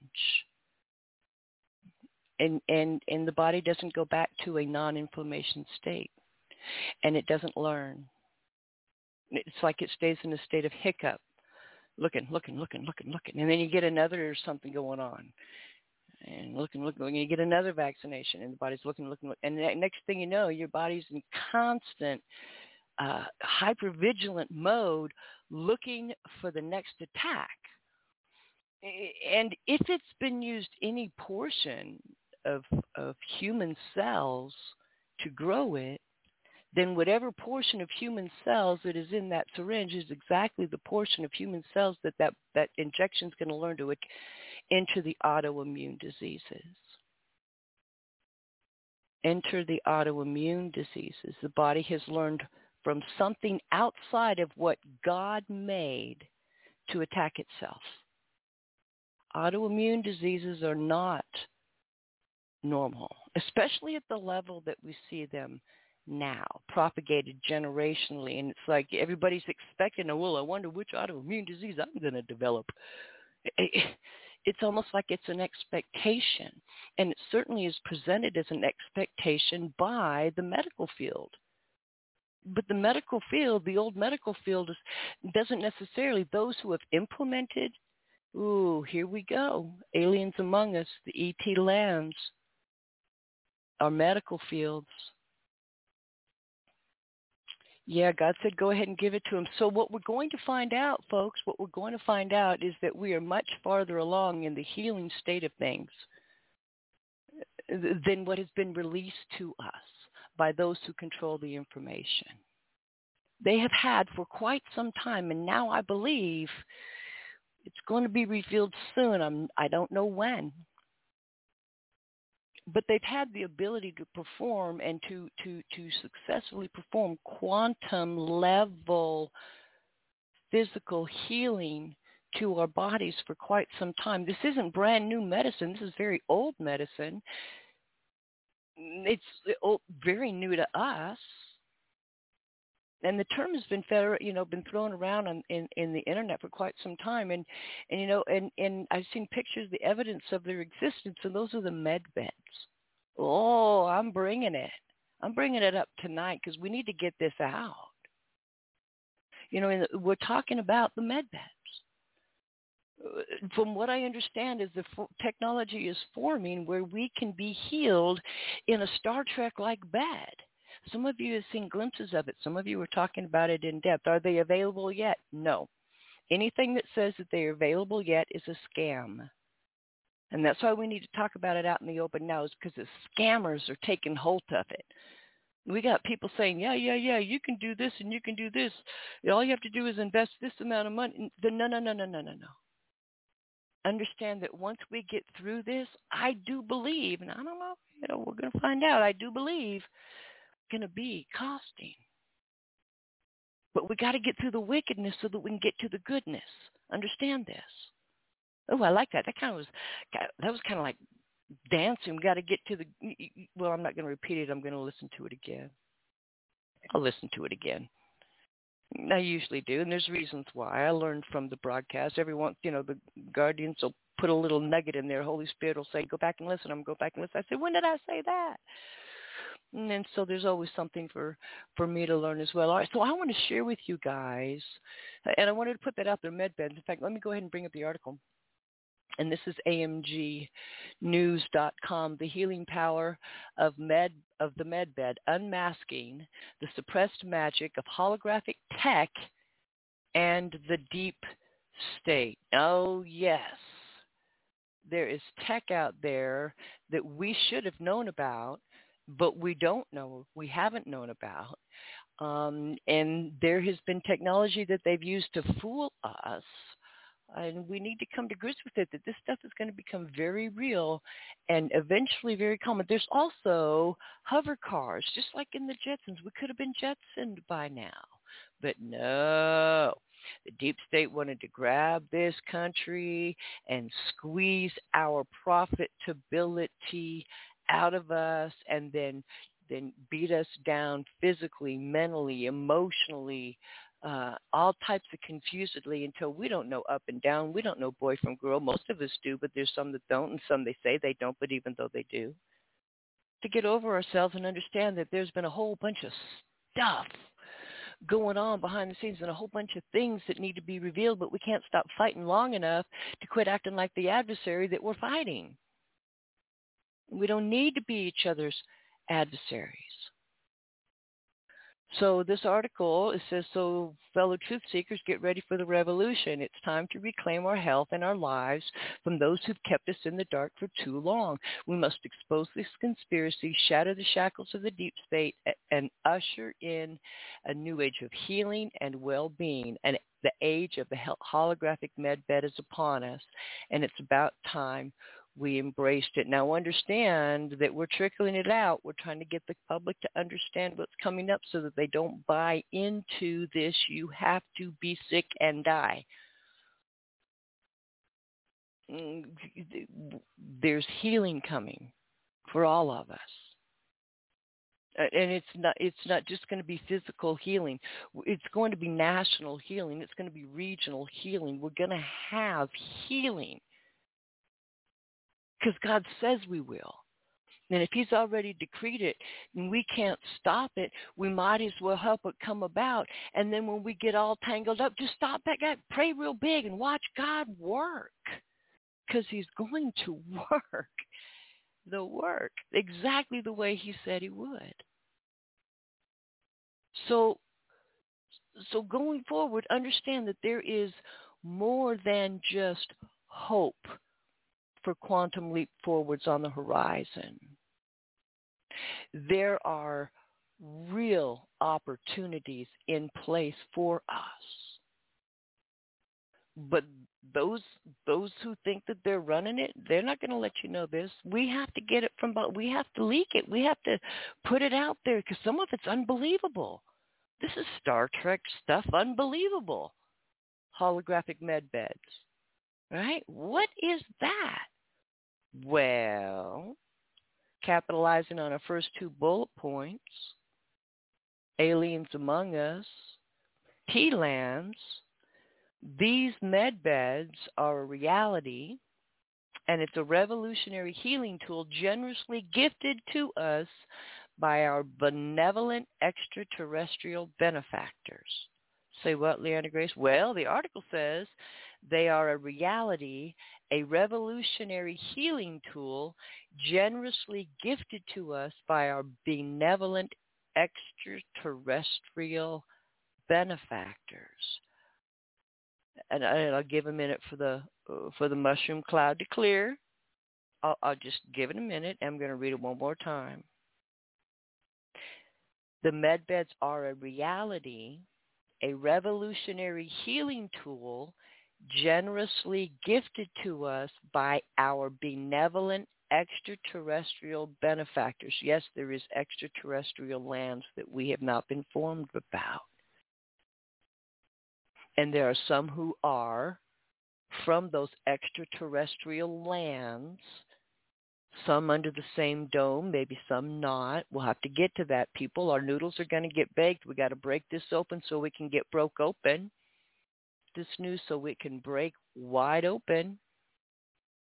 S1: And, and, and the body doesn't go back to a non-inflammation state, and it doesn't learn. It's like it stays in a state of hiccup, looking, looking, looking, looking, looking, and then you get another or something going on. And looking, looking, and you get another vaccination, and the body's looking, looking, looking. And the next thing you know, your body's in constant uh, hypervigilant mode looking for the next attack. And if it's been used any portion of, of human cells to grow it, then whatever portion of human cells that is in that syringe is exactly the portion of human cells that that, that injection is going to learn to enter the autoimmune diseases. Enter the autoimmune diseases. The body has learned from something outside of what God made to attack itself. Autoimmune diseases are not normal, especially at the level that we see them now, propagated generationally. And it's like everybody's expecting, oh, well, I wonder which autoimmune disease I'm going to develop. It's almost like it's an expectation. And it certainly is presented as an expectation by the medical field. But the medical field, the old medical field, is, doesn't necessarily, those who have implemented, ooh, here we go, aliens among us, the E T lands, our medical fields. Yeah, God said go ahead and give it to him. So what we're going to find out, folks, what we're going to find out is that we are much farther along in the healing state of things than what has been released to us by those who control the information. They have had for quite some time, and now I believe it's going to be revealed soon. I'm, I don't know when. But they've had the ability to perform and to, to, to successfully perform quantum level physical healing to our bodies for quite some time. This isn't brand new medicine. This is very old medicine. It's very new to us. And the term has been, you know, been thrown around on, in, in the internet for quite some time. And, and you know, and, and I've seen pictures, the evidence of their existence, and those are the med beds. Oh, I'm bringing it. I'm bringing it up tonight because we need to get this out. You know, and we're talking about the med beds. From what I understand is the technology is forming where we can be healed in a Star Trek-like bed. Some of you have seen glimpses of it. Some of you are talking about it in depth. Are they available yet? No. Anything that says that they are available yet is a scam. And that's why we need to talk about it out in the open now, is because the scammers are taking hold of it. We got people saying, yeah, yeah, yeah, you can do this and you can do this. All you have to do is invest this amount of money. No, no, no, no, no, no, no. Understand that once we get through this, I do believe, and I don't know, you know, we're going to find out, I do believe going to be costing. But we got to get through the wickedness so that we can get to the goodness. Understand this. Oh, I like that. That kind of was, that was kind of like dancing. We got to get to the, well, I'm not going to repeat it. I'm going to listen to it again. I'll listen to it again. I usually do, and there's reasons why. I learned from the broadcast. Every once, you know, the Guardians will put a little nugget in there. Holy Spirit will say, go back and listen. I'm going to go back and listen. I say, when did I say that? And then so there's always something for, for me to learn as well. All right, so I want to share with you guys, and I wanted to put that out there, MedBed. In fact, let me go ahead and bring up the article. And this is A M G news dot com, the healing power of med of the MedBed, unmasking the suppressed magic of holographic tech and the deep state. Oh, yes. There is tech out there that we should have known about, but we don't know, we haven't known about. Um, and there has been technology that they've used to fool us. And we need to come to grips with it, that this stuff is going to become very real and eventually very common. There's also hover cars, just like in the Jetsons. We could have been Jetsoned by now. But no, the deep state wanted to grab this country and squeeze our profitability out of us and then then beat us down physically, mentally, emotionally, Uh, all types of confusedly until we don't know up and down. We don't know boy from girl. Most of us do, but there's some that don't, and some they say they don't, but even though they do. To get over ourselves and understand that there's been a whole bunch of stuff going on behind the scenes and a whole bunch of things that need to be revealed, but we can't stop fighting long enough to quit acting like the adversary that we're fighting. We don't need to be each other's adversaries. So this article, it says, so fellow truth seekers, get ready for the revolution. It's time to reclaim our health and our lives from those who've kept us in the dark for too long. We must expose this conspiracy, shatter the shackles of the deep state, and usher in a new age of healing and well-being. And the age of the holographic MedBed is upon us, and it's about time we embraced it. Now understand that we're trickling it out. We're trying to get the public to understand what's coming up so that they don't buy into this. You have to be sick and die. There's healing coming for all of us. And it's not it's not just going to be physical healing. It's going to be national healing. It's going to be regional healing. We're going to have healing. Because God says we will. And if he's already decreed it and we can't stop it, we might as well help it come about. And then when we get all tangled up, just stop back up, pray real big and watch God work. Because he's going to work the work exactly the way he said he would. So, so going forward, understand that there is more than just hope for quantum leap forwards on the horizon. There are real opportunities in place for us. But those those who think that they're running it, they're not going to let you know this. We have to get it from, we have to leak it. We have to put it out there because some of it's unbelievable. This is Star Trek stuff, unbelievable. Holographic MedBeds, right? What is that? Well, capitalizing on our first two bullet points, aliens among us, T-lands, these MedBeds are a reality, and it's a revolutionary healing tool generously gifted to us by our benevolent extraterrestrial benefactors. Say what, Leanna Grace? Well, the article says they are a reality, a revolutionary healing tool generously gifted to us by our benevolent extraterrestrial benefactors. And I'll give a minute for the for the mushroom cloud to clear. I'll, I'll just give it a minute. I'm going to read it one more time. The MedBeds are a reality, a revolutionary healing tool generously gifted to us by our benevolent extraterrestrial benefactors. Yes, there is extraterrestrial lands that we have not been informed about. And there are some who are from those extraterrestrial lands, some under the same dome, maybe some not. We'll have to get to that, people. Our noodles are going to get baked. We got to break this open so we can get broke open. This news so we can break wide open.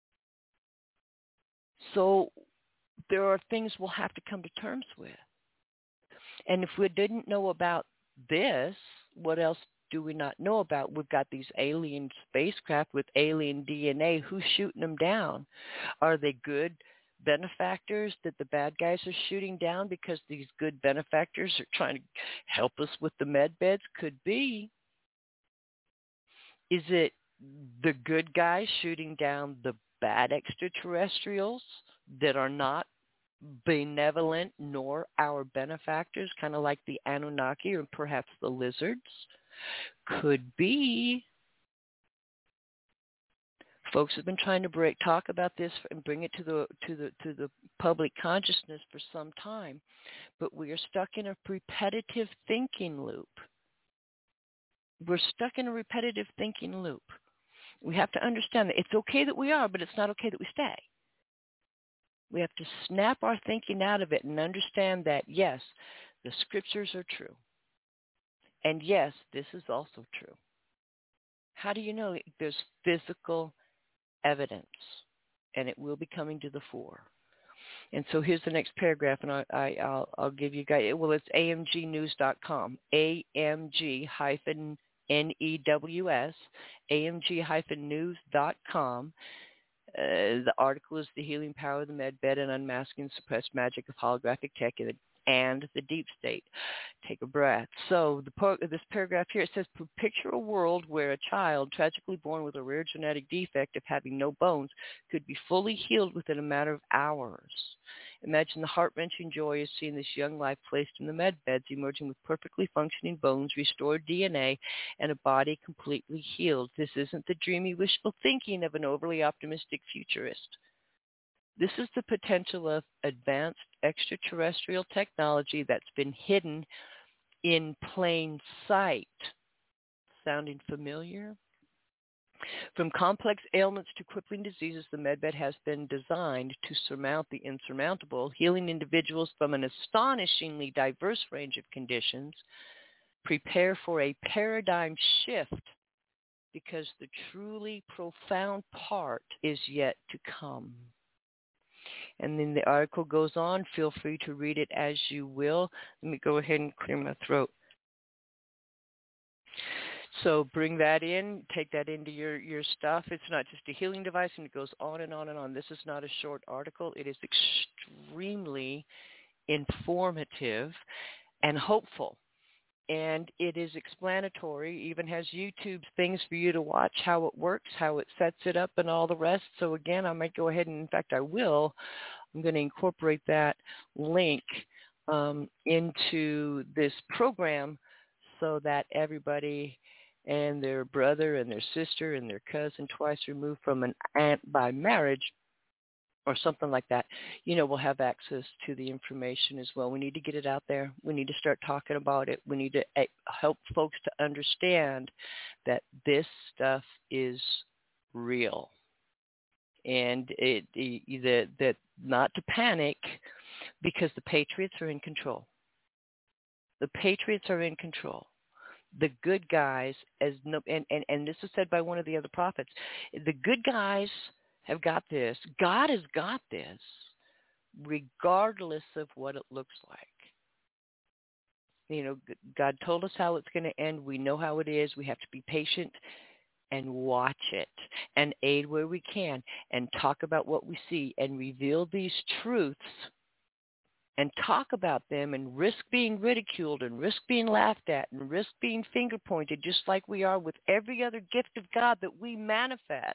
S1: So there are things we'll have to come to terms with. And if we didn't know about this, what else do we not know about? We've got these alien spacecraft with alien D N A. Who's shooting them down? Are they good benefactors that the bad guys are shooting down because these good benefactors are trying to help us with the med beds? Could be. Is it the good guys shooting down the bad extraterrestrials that are not benevolent nor our benefactors, kind of like the Anunnaki or perhaps the lizards? Could be. Folks have been trying to break, talk about this and bring it to the to the to the public consciousness for some time, but we are stuck in a repetitive thinking loop. We're stuck in a repetitive thinking loop. We have to understand that it's okay that we are, but it's not okay that we stay. We have to snap our thinking out of it and understand that, yes, the scriptures are true. And yes, this is also true. How do you know? There's physical evidence, and it will be coming to the fore. And so here's the next paragraph, and I, I, I'll, I'll give you guys, well, it's A M G news dot com, A M G hyphen N E W S, A M G hyphen news dot com. Uh, the article is The Healing Power of the Medbed and Unmasking Suppressed Magic of Holographic Tech and the Deep State. Take a breath. So the par- this paragraph here, it says, picture a world where a child tragically born with a rare genetic defect of having no bones could be fully healed within a matter of hours. Imagine the heart-wrenching joy of seeing this young life placed in the med beds, emerging with perfectly functioning bones, restored D N A, and a body completely healed. This isn't the dreamy, wishful thinking of an overly optimistic futurist. This is the potential of advanced extraterrestrial technology that's been hidden in plain sight. Sounding familiar? From complex ailments to crippling diseases, the medbed has been designed to surmount the insurmountable, healing individuals from an astonishingly diverse range of conditions. Prepare for a paradigm shift, because the truly profound part is yet to come. And then the article goes on. Feel free to read it as you will. Let me go ahead and clear my throat. So bring that in, take that into your, your stuff. It's not just a healing device, and it goes on and on and on. This is not a short article. It is extremely informative and hopeful. And it is explanatory, even has YouTube things for you to watch, how it works, how it sets it up, and all the rest. So again, I might go ahead and, in fact, I will. I'm going to incorporate that link um, into this program so that everybody and their brother and their sister and their cousin twice removed from an aunt by marriage or something like that, you know, we'll have access to the information as well. We need to get it out there. We need to start talking about it. We need to help folks to understand that this stuff is real. And it, it that, that not to panic, because the Patriots are in control. The Patriots are in control. The good guys, as no, and, and, and this is said by one of the other prophets, the good guys have got this. God has got this, regardless of what it looks like. You know, God told us how it's going to end. We know how it is. We have to be patient and watch it and aid where we can and talk about what we see and reveal these truths and talk about them and risk being ridiculed and risk being laughed at and risk being finger pointed, just like we are with every other gift of God that we manifest.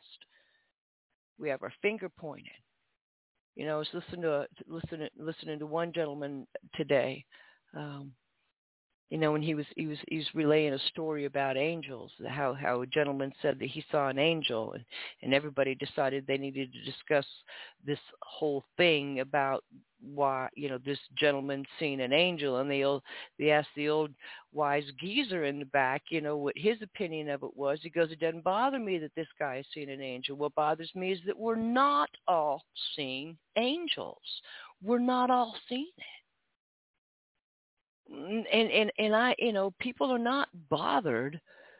S1: We have our finger pointed. You know, I was listening to listening listening to one gentleman today. Um, you know, when he was he was he was relaying a story about angels, how how a gentleman said that he saw an angel, and, and everybody decided they needed to discuss this whole thing about why, you know, this gentleman seen an angel, and they they asked the old wise geezer in the back, you know, what his opinion of it was. He goes, it doesn't bother me that this guy has seen an angel. What bothers me is that we're not all seeing angels. We're not all seeing it. And, and, and I, you know, people are not bothered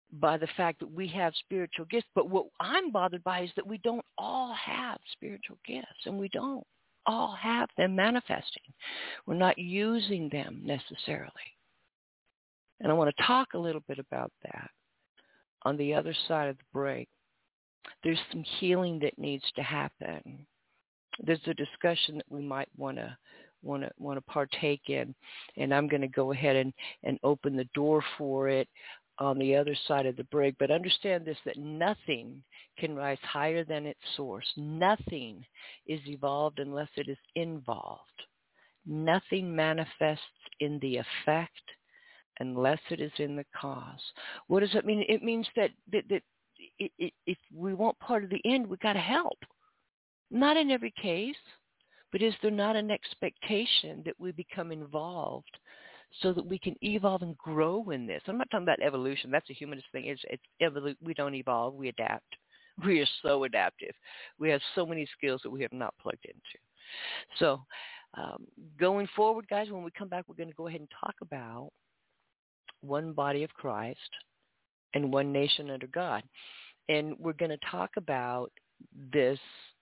S1: by the fact that we have spiritual gifts. But what I'm bothered by is that we don't all have spiritual gifts, and we don't all have them manifesting. We're not using them necessarily. And I want to talk a little bit about that on the other side of the break. There's some healing that needs to happen. There's a discussion that we might want to want to want to partake in, and I'm going to go ahead and, and open the door for it on the other side of the break. But understand this, that nothing can rise higher than its source. Nothing is evolved unless it is involved. Nothing manifests in the effect unless it is in the cause. What does that mean? It means that, that, that it, it, if we want part of the end, we got to help. Not in every case, but is there not an expectation that we become involved so that we can evolve and grow in this? I'm not talking about evolution. That's a humanist thing. It's, it's evolu- we don't evolve. We adapt. We are so adaptive. We have so many skills that we have not plugged into. So um, going forward, guys, when we come back, we're going to go ahead and talk about one body of Christ and one nation under God. And we're going to talk about this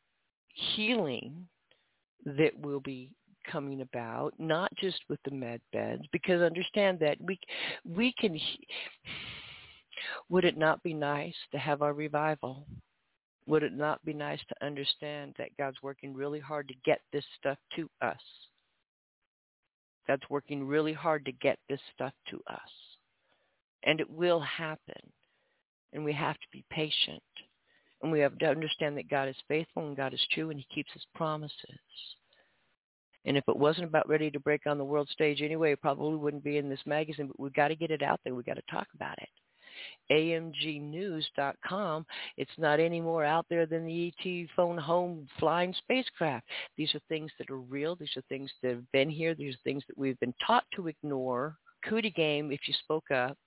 S1: healing that will be coming about, not just with the med beds, because understand that we we can. Would it not be nice to have our revival? Would it not be nice to understand that God's working really hard to get this stuff to us? God's working really hard to get this stuff to us. And it will happen. And we have to be patient. And we have to understand that God is faithful and God is true and he keeps his promises. And if it wasn't about ready to break on the world stage anyway, it probably wouldn't be in this magazine. But we've got to get it out there. We've got to talk about it. A M G news dot com. It's not any more out there than the E T phone home flying spacecraft. These are things that are real. These are things that have been here. These are things that we've been taught to ignore. Cootie game if you spoke up.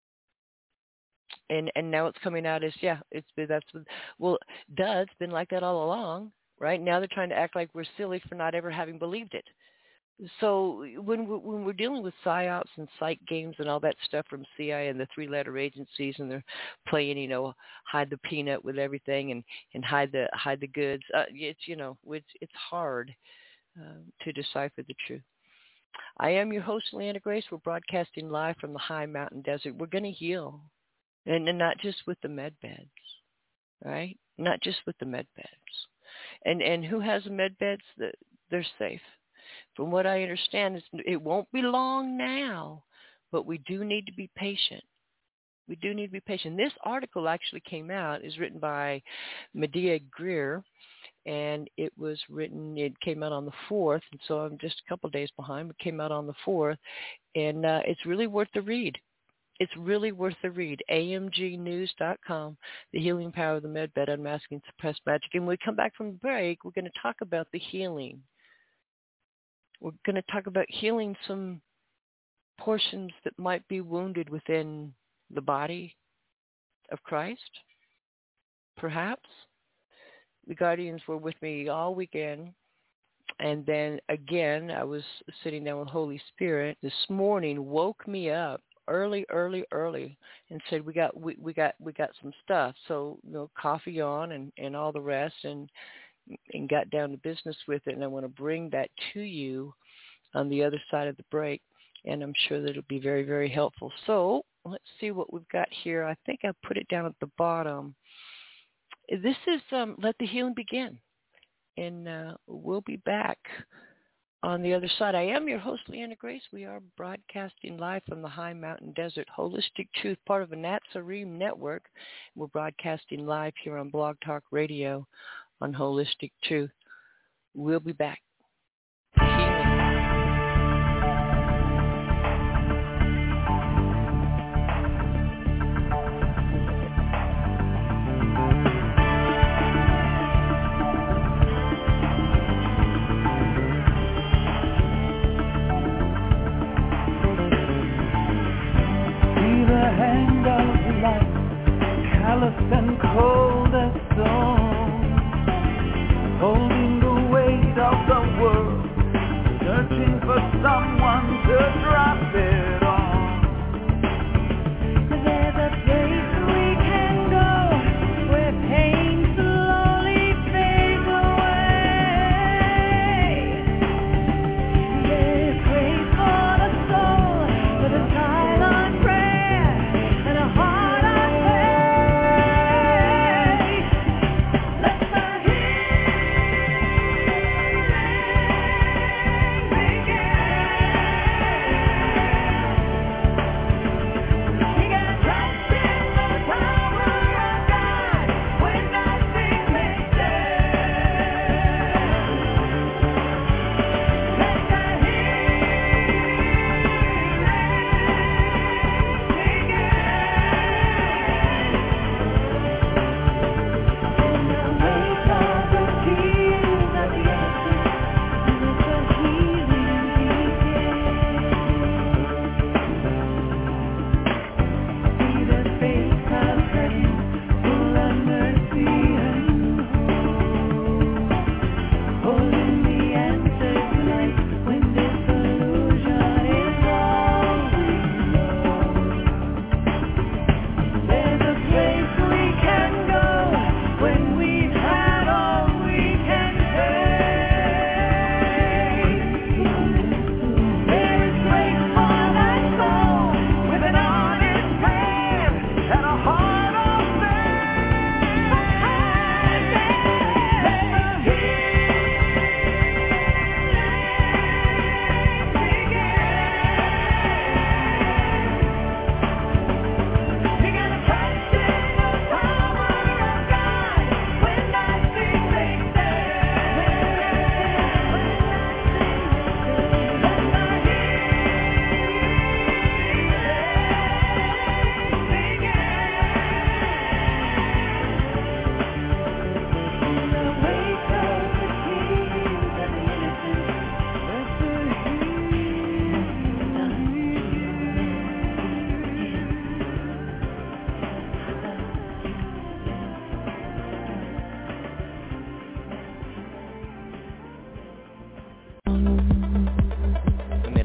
S1: And and now it's coming out as, yeah, it's that's, well, duh, it's been like that all along, right? Now they're trying to act like we're silly for not ever having believed it. So when we're, when we're dealing with psyops and psych games and all that stuff from C I A and the three-letter agencies, and they're playing, you know, hide the peanut with everything and, and hide the hide the goods, uh, it's, you know, it's, it's hard uh, to decipher the truth. I am your host, Leanna Grace. We're broadcasting live from the high mountain desert. We're going to heal, and, and not just with the med beds, right? Not just with the med beds. And and who has med beds? They're safe. From what I understand, it's, it won't be long now, but we do need to be patient. We do need to be patient. This article actually came out, is written by Medea Greer, and it was written, it came out on the fourth, and so I'm just a couple of days behind. It came out on the fourth, and uh, it's really worth the read. It's really worth the read. A M G news dot com, The Healing Power of the Medbed, Unmasking Suppressed Magic. And when we come back from the break, we're going to talk about the healing. We're going to talk about healing some portions that might be wounded within the body of Christ, perhaps. The Guardians were with me all weekend. And then again, I was sitting down with Holy Spirit this morning, woke me up early, early, early, and said, we got, we, we got, we got some stuff. So, you know, coffee on and, and all the rest, and, and got down to business with it. And I want to bring that to you on the other side of the break. And I'm sure that it'll be very, very helpful. So let's see what we've got here. I think I put it down at the bottom. This is um, Let the Healing Begin. And uh, we'll be back on the other side. I am your host, Leanna Grace. We are broadcasting live from the high mountain desert. Holistic Truth, part of a Natsarim network. We're broadcasting live here on Blog Talk Radio on Holistic Truth. We'll be back.
S3: Callous and cold as stone, holding the weight of the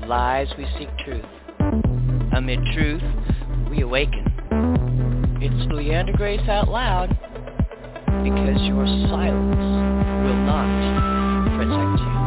S1: Amid lies, we seek truth. Amid truth, we awaken. It's Leander Grace Out Loud, because your silence will not protect you.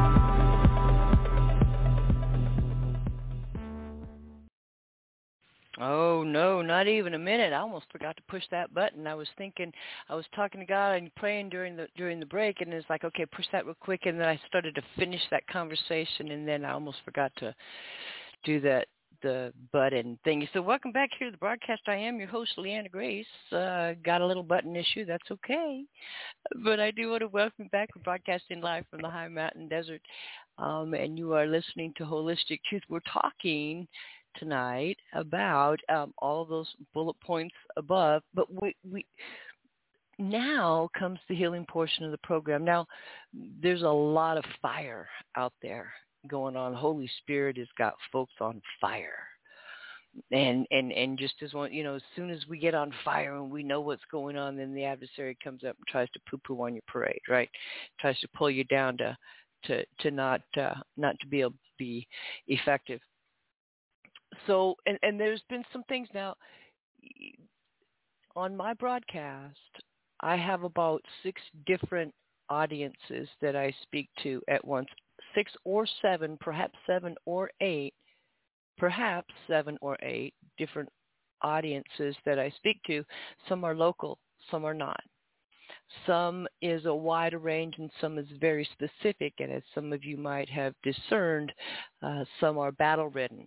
S1: Oh, no, not even a minute. I almost forgot to push that button. I was thinking, I was talking to God and praying during the during the break, and it's like, okay, push that real quick, and then I started to finish that conversation, and then I almost forgot to do that, the button thing. So welcome back here to the broadcast. I am your host, Leander Grace. Uh, got a little button issue. That's okay. But I do want to welcome you back. We're broadcasting live from the high mountain desert, um, and you are listening to Holistic Truth. We're talking tonight about um, all of those bullet points above, but we, we now comes the healing portion of the program. Now, there's a lot of fire out there going on. Holy Spirit has got folks on fire. And, and, and just as one, you know, as soon as we get on fire and we know what's going on, then the adversary comes up and tries to poo-poo on your parade, right? Tries to pull you down to, to, to not, uh, not to be able to be effective. So, and, and there's been some things now on my broadcast. I have about six different audiences that I speak to at once, six or seven, perhaps seven or eight, perhaps seven or eight different audiences that I speak to. Some are local, some are not. Some is a wider range and some is very specific. And as some of you might have discerned, uh, some are battle-ridden.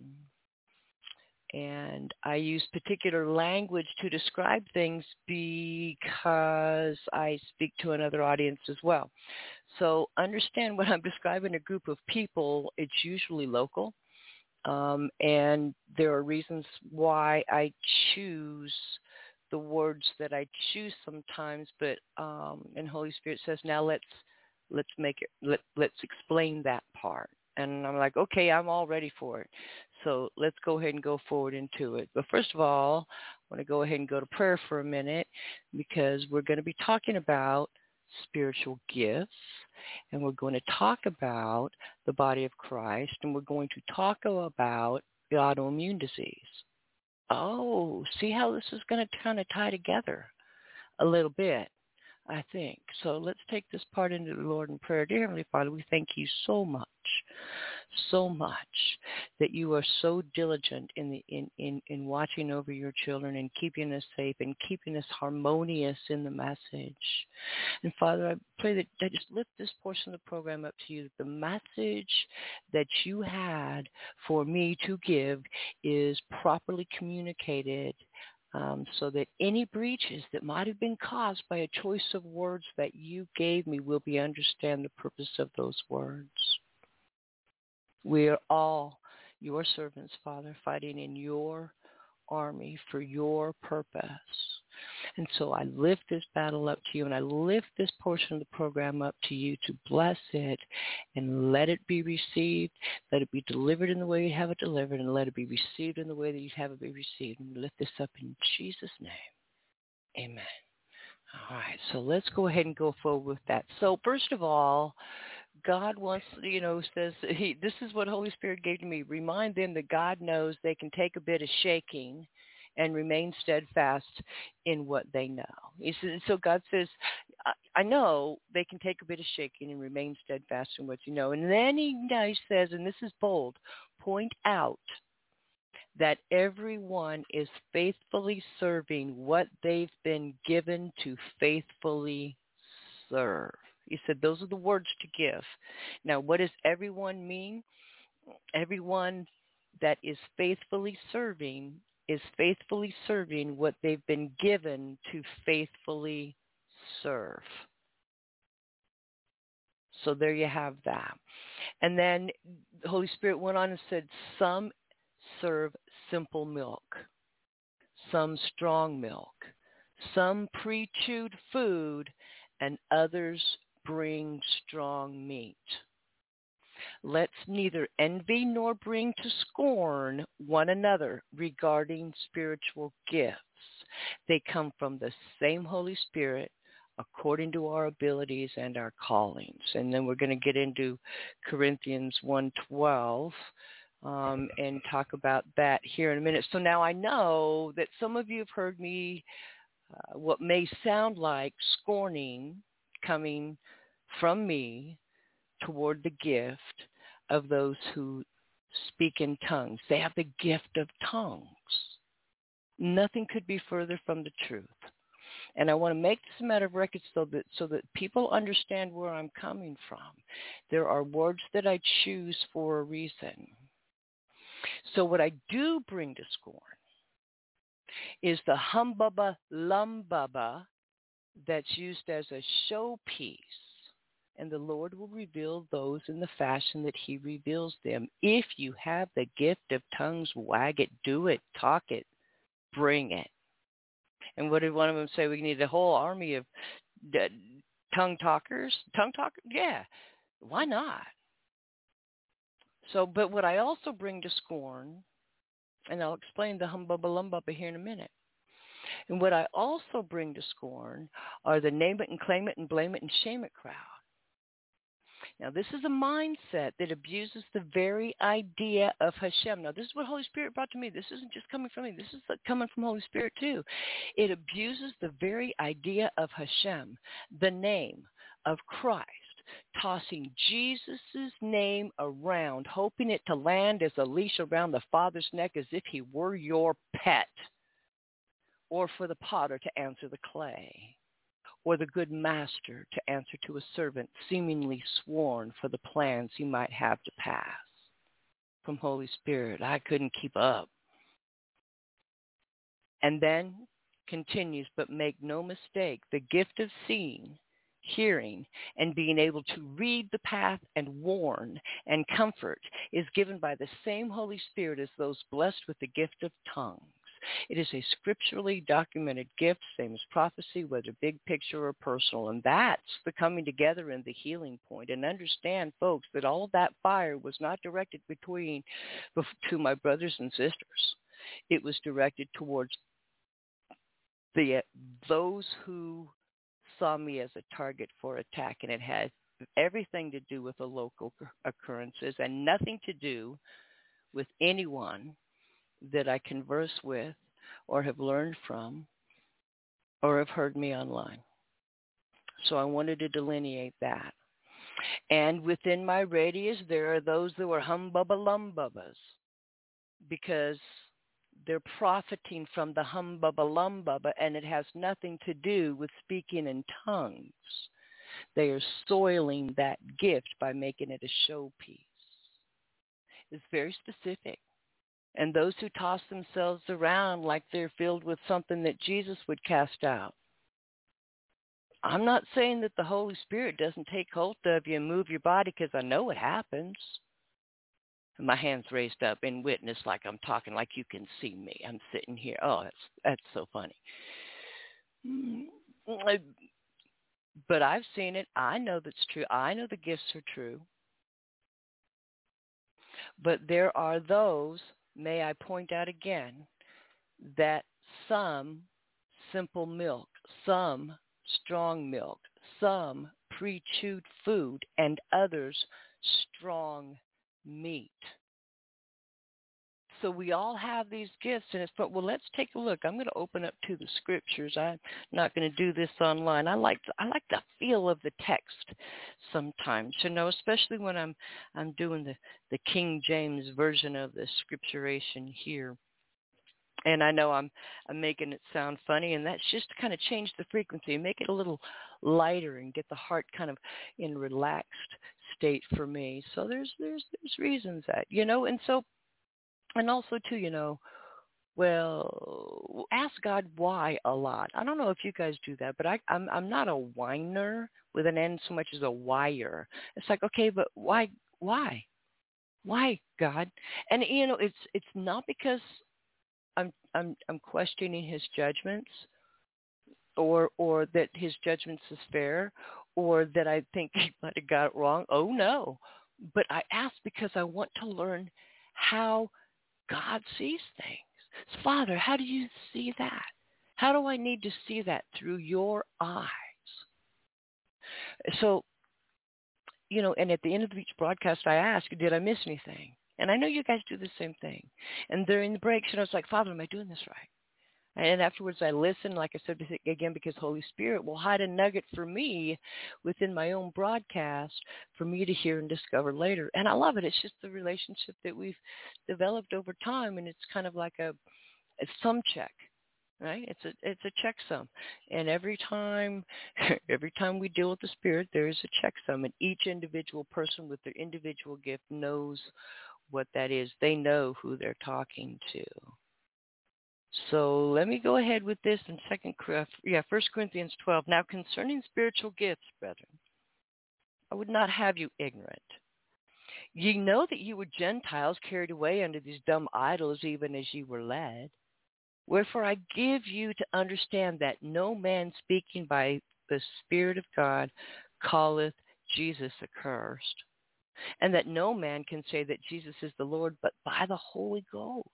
S1: And I use particular language to describe things because I speak to another audience as well. So understand when I'm describing a group of people, it's usually local. Um, and there are reasons why I choose the words that I choose sometimes. But um, and Holy Spirit says, now let's let's make it, let, let's explain that part. And I'm like, okay, I'm all ready for it. So let's go ahead and go forward into it. But first of all, I want to go ahead and go to prayer for a minute, because we're going to be talking about spiritual gifts, and we're going to talk about the body of Christ, and we're going to talk about the autoimmune disease. Oh, see how this is going to kind of tie together a little bit, I think. So let's take this part into the Lord in prayer. Dear Heavenly Father, we thank you so much, so much that you are so diligent in the in, in, in watching over your children and keeping us safe and keeping us harmonious in the message. And Father, I pray that I just lift this portion of the program up to you, that the message that you had for me to give is properly communicated, Um, so that any breaches that might have been caused by a choice of words that you gave me will be understand the purpose of those words. We are all your servants, Father, fighting in your army for your purpose. And so I lift this battle up to you, and I lift this portion of the program up to you to bless it and let it be received. Let it be delivered in the way you have it delivered, and let it be received in the way that you have it be received. And lift this up in Jesus' name. Amen. All right, so let's go ahead and go forward with that. So first of all, God wants, you know, says, he, this is what Holy Spirit gave to me. Remind them that God knows they can take a bit of shaking and remain steadfast in what they know. He says, so God says, I, I know they can take a bit of shaking and remain steadfast in what you know. And then he, he says, and this is bold, point out that everyone is faithfully serving what they've been given to faithfully serve. He said those are the words to give. Now, what does everyone mean? Everyone that is faithfully serving is faithfully serving what they've been given to faithfully serve. So there you have that. And then the Holy Spirit went on and said, some serve simple milk, some strong milk, some pre-chewed food, and others bring strong meat. Let's neither envy nor bring to scorn one another regarding spiritual gifts. They come from the same Holy Spirit according to our abilities and our callings. And then we're going to get into Corinthians one twelve. um, and talk about that here in a minute. So now I know that some of you have heard me, uh, what may sound like scorning coming from me toward the gift of those who speak in tongues. They have the gift of tongues. Nothing could be further from the truth. And I want to make this a matter of record so that so that people understand where I'm coming from. There are words that I choose for a reason. So what I do bring to scorn is the humbubba lumbubba that's used as a showpiece. And the Lord will reveal those in the fashion that he reveals them. If you have the gift of tongues, wag it, do it, talk it, bring it. And what did one of them say? We need a whole army of uh, tongue talkers. Tongue talkers? Yeah. Why not? So, but what I also bring to scorn, and I'll explain the humbubba lumbubba here in a minute. And what I also bring to scorn are the name it and claim it and blame it and shame it crowd. Now, this is a mindset that abuses the very idea of Hashem. Now, this is what Holy Spirit brought to me. This isn't just coming from me. This is coming from Holy Spirit, too. It abuses the very idea of Hashem, the name of Christ, tossing Jesus' name around, hoping it to land as a leash around the Father's neck as if he were your pet, or for the potter to answer the clay, or the good master to answer to a servant seemingly sworn for the plans he might have to pass. From Holy Spirit, I couldn't keep up. And then continues, but make no mistake, the gift of seeing, hearing, and being able to read the path and warn and comfort is given by the same Holy Spirit as those blessed with the gift of tongues. It is a scripturally documented gift, same as prophecy, whether big picture or personal. And that's the coming together and the healing point. And understand, folks, that all of that fire was not directed between to my brothers and sisters. It was directed towards the those who saw me as a target for attack. And it had everything to do with the local occurrences and nothing to do with anyone that I converse with or have learned from or have heard me online. So I wanted to delineate that. And within my radius, there are those that were humbubba lumbubbas because they're profiting from the humbubba lumbubba, and it has nothing to do with speaking in tongues. They are soiling that gift by making it a showpiece. It's very specific. And those who toss themselves around like they're filled with something that Jesus would cast out. I'm not saying that the Holy Spirit doesn't take hold of you and move your body, because I know it happens. And my hand's raised up in witness like I'm talking, like you can see me. I'm sitting here. Oh, that's that's so funny. But I've seen it. I know that's true. I know the gifts are true. But there are those, may I point out again, that some simple milk, some strong milk, some pre-chewed food, and others strong meat. So we all have these gifts, and it's, but well, let's take a look. I'm going to open up to the scriptures. I'm not going to do this online. I like I like the feel of the text sometimes, you know, especially when I'm I'm doing the, the King James version of the scripturation here. And I know I'm I'm making it sound funny, and that's just to kind of change the frequency, make it a little lighter, and get the heart kind of in relaxed state for me. So there's there's there's reasons that, you know, and so. And also, too, you know, well, ask God why a lot. I don't know if you guys do that, but I, I'm I'm not a whiner with an N so much as a whyer. It's like, okay, but why, why, why, God? And you know, it's it's not because I'm I'm I'm questioning His judgments, or or that His judgments is fair, or that I think He might have got it wrong. Oh no, but I ask because I want to learn how God sees things. Father, how do you see that? How do I need to see that through your eyes? So, you know, and at the end of each broadcast I ask, did I miss anything? And I know you guys do the same thing. And during the breaks, you know, it's like, Father, am I doing this right? And afterwards I listen, like I said, again, because Holy Spirit will hide a nugget for me within my own broadcast for me to hear and discover later. And I love it. It's just the relationship that we've developed over time. And it's kind of like a, a sum check, right? It's a it's a checksum. And every time, every time we deal with the Spirit, there is a checksum. And each individual person with their individual gift knows what that is. They know who they're talking to. So let me go ahead with this in second, yeah, First Corinthians twelve. Now concerning spiritual gifts, brethren, I would not have you ignorant. Ye know that ye were Gentiles carried away unto these dumb idols, even as ye were led. Wherefore I give you to understand that no man speaking by the Spirit of God calleth Jesus accursed, and that no man can say that Jesus is the Lord but by the Holy Ghost.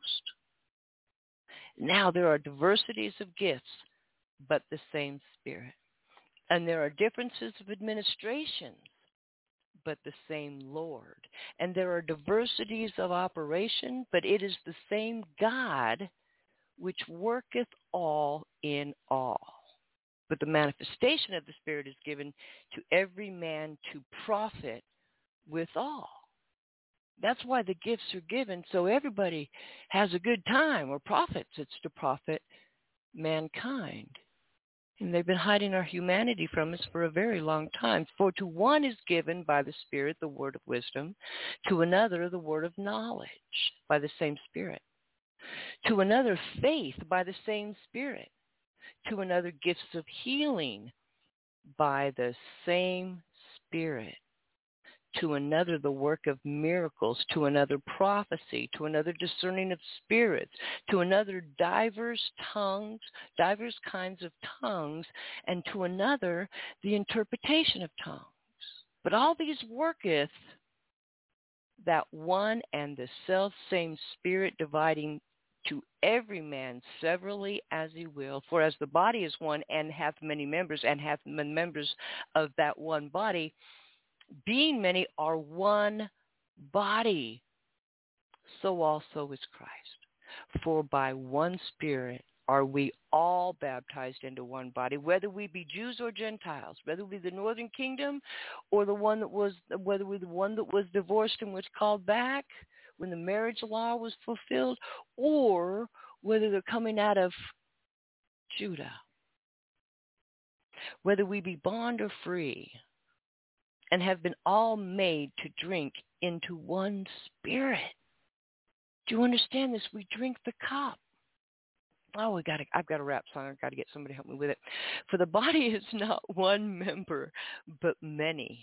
S1: Now there are diversities of gifts, but the same Spirit. And there are differences of administrations, but the same Lord. And there are diversities of operation, but it is the same God which worketh all in all. But the manifestation of the Spirit is given to every man to profit withal. That's why the gifts are given, so everybody has a good time or profits. It's to profit mankind. And they've been hiding our humanity from us for a very long time. For to one is given by the Spirit the word of wisdom, to another the word of knowledge by the same Spirit, to another faith by the same Spirit, to another gifts of healing by the same Spirit, to another the work of miracles, to another prophecy, to another discerning of spirits, to another divers tongues, divers kinds of tongues, and to another the interpretation of tongues. But all these worketh that one and the self-same Spirit, dividing to every man severally as he will. For as the body is one and hath many members, and hath many members of that one body, being many are one body, so also is Christ. For by one Spirit are we all baptized into one body, whether we be Jews or Gentiles, whether we be the northern kingdom or the one that was, whether we the one that was divorced and was called back when the marriage law was fulfilled, or whether they're coming out of Judah, whether we be bond or free, and have been all made to drink into one Spirit. Do you understand this? We drink the cup. Oh, we got to, I've got a rap song. I've got to get somebody to help me with it. For the body is not one member, but many.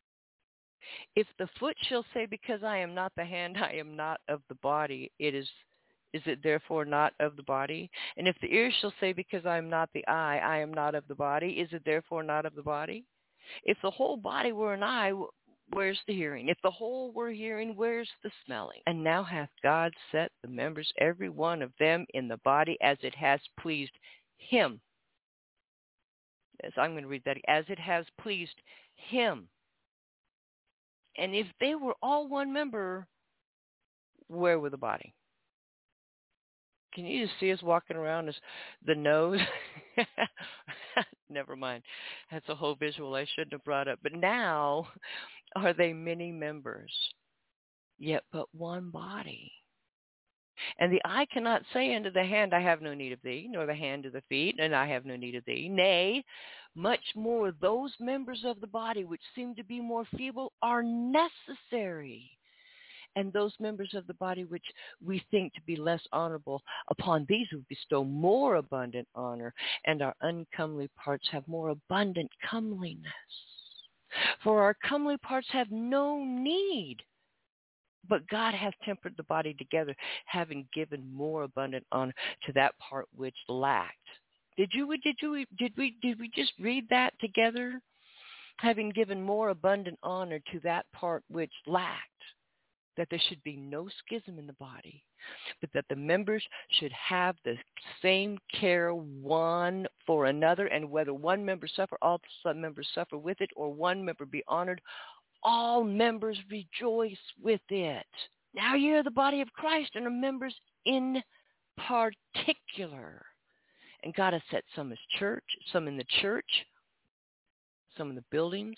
S1: If the foot shall say, because I am not the hand, I am not of the body, it is, is it therefore not of the body? And if the ear shall say, because I am not the eye, I am not of the body, is it therefore not of the body? If the whole body were an eye, where's the hearing? If the whole were hearing, where's the smelling? And now hath God set the members, every one of them, in the body as it has pleased him. As I'm going to read that. As it has pleased him. And if they were all one member, where were the body? Can you just see us walking around as the nose? Never mind. That's a whole visual I shouldn't have brought up. But now are they many members, yet but one body. And the eye cannot say unto the hand, I have no need of thee, nor the hand to the feet, and I have no need of thee. Nay, much more those members of the body which seem to be more feeble are necessary. And those members of the body which we think to be less honorable, upon these we bestow more abundant honor, and our uncomely parts have more abundant comeliness. For our comely parts have no need, but God hath tempered the body together, having given more abundant honor to that part which lacked. Did you? Did you? Did we? Did we just read that together? Having given more abundant honor to that part which lacked. That there should be no schism in the body, but that the members should have the same care one for another, and whether one member suffer, all members suffer with it, or one member be honored, all members rejoice with it. Now you're the body of Christ and are members in particular. And God has set some as church, some in the church, some in the buildings.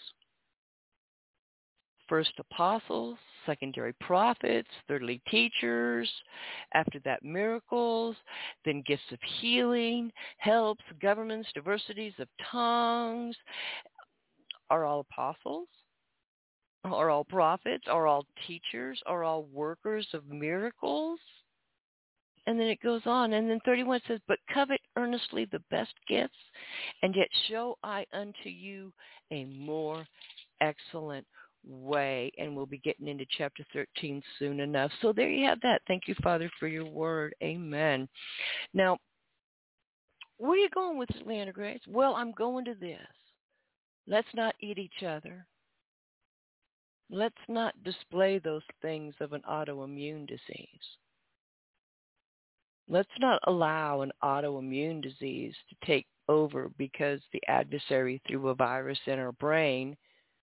S1: First apostles, secondary prophets, thirdly teachers, after that miracles, then gifts of healing, helps, governments, diversities of tongues. Are all apostles? Are all prophets? Are all teachers? Are all workers of miracles? And then it goes on. And then thirty-one says, but covet earnestly the best gifts, and yet show I unto you a more excellent way. And we'll be getting into chapter thirteen soon enough. So there you have that. Thank you, Father, for your word. Amen. Now, where are you going with this, Leander Grace? Well, I'm going to this. Let's not eat each other. Let's not display those things of an autoimmune disease. Let's not allow an autoimmune disease to take over because the adversary threw a virus in our brain.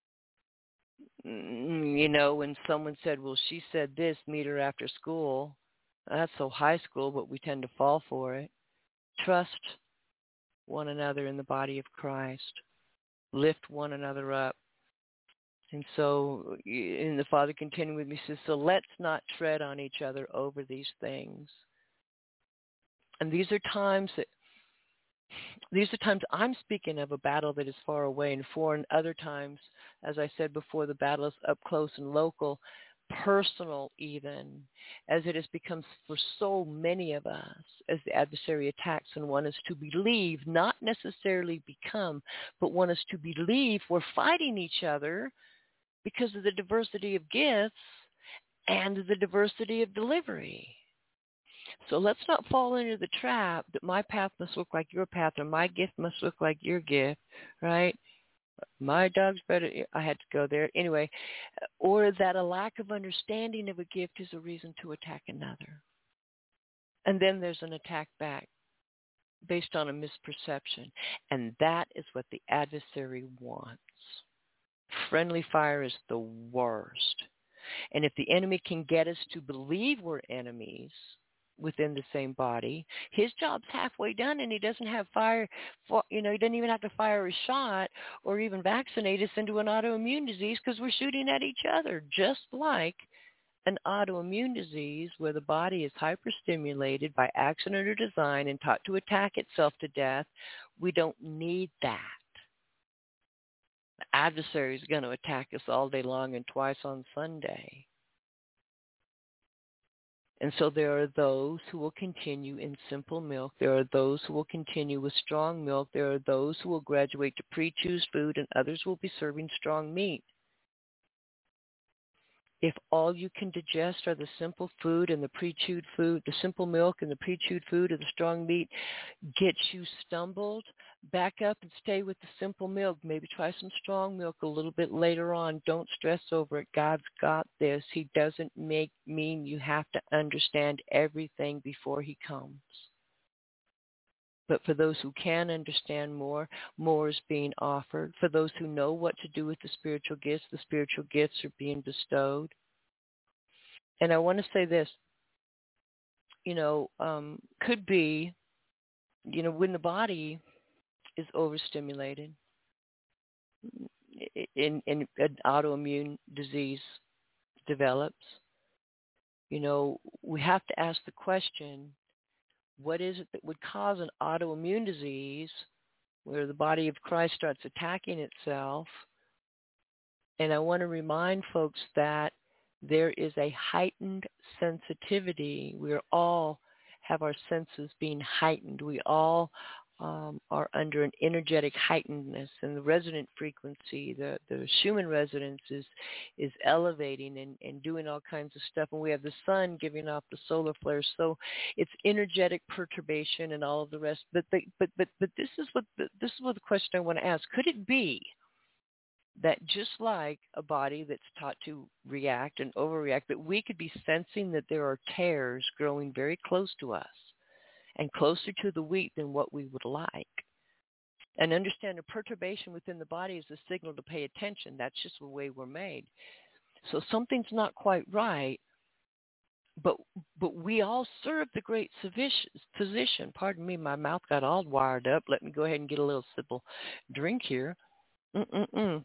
S1: You know, when someone said, well, she said this, meet her after school. That's so high school, but we tend to fall for it. Trust one another in the body of Christ. Lift one another up. And so, and the Father continued with me, says, so let's not tread on each other over these things. And these are times that, these are times I'm speaking of a battle that is far away and foreign. Other times, as I said before, the battle is up close and local, personal even, as it has become for so many of us, as the adversary attacks and want us to believe, not necessarily become, but want us to believe we're fighting each other because of the diversity of gifts and the diversity of delivery. So let's not fall into the trap that my path must look like your path or my gift must look like your gift, right? My dog's better. I had to go there. Anyway, or that a lack of understanding of a gift is a reason to attack another. And then there's an attack back based on a misperception. And that is what the adversary wants. Friendly fire is the worst. And if the enemy can get us to believe we're enemies within the same body, his job's halfway done, and he doesn't have fire, for, you know, he doesn't even have to fire a shot or even vaccinate us into an autoimmune disease because we're shooting at each other, just like an autoimmune disease where the body is hyperstimulated by accident or design and taught to attack itself to death. We don't need that. The adversary is going to attack us all day long and twice on Sunday. And so there are those who will continue in simple milk. There are those who will continue with strong milk. There are those who will graduate to pre-chews food, and others will be serving strong meat. If all you can digest are the simple food and the pre-chewed food, the simple milk and the pre-chewed food or the strong meat gets you stumbled, back up and stay with the simple milk. Maybe try some strong milk a little bit later on. Don't stress over it. God's got this. He doesn't make mean you have to understand everything before he comes. But for those who can understand more, more is being offered. For those who know what to do with the spiritual gifts, the spiritual gifts are being bestowed. And I want to say this, you know, um, could be, you know, when the body is overstimulated in, in an autoimmune disease develops, you know, we have to ask the question, what is it that would cause an autoimmune disease where the body of Christ starts attacking itself? And I want to remind folks that there is a heightened sensitivity. We all have our senses being heightened. We all um, are under an energetic heightenedness, and the resonant frequency, the, the Schumann resonance is is elevating and, and doing all kinds of stuff. And we have the sun giving off the solar flares, so it's energetic perturbation and all of the rest. But the, but but but this is what the, this is what the question I want to ask: could it be that just like a body that's taught to react and overreact, that we could be sensing that there are tears growing very close to us and closer to the wheat than what we would like? And understand a perturbation within the body is a signal to pay attention. That's just the way we're made. So something's not quite right. But but we all serve the great physician. Pardon me, my mouth got all wired up. Let me go ahead and get a little sip of drink here. Mm-mm-mm.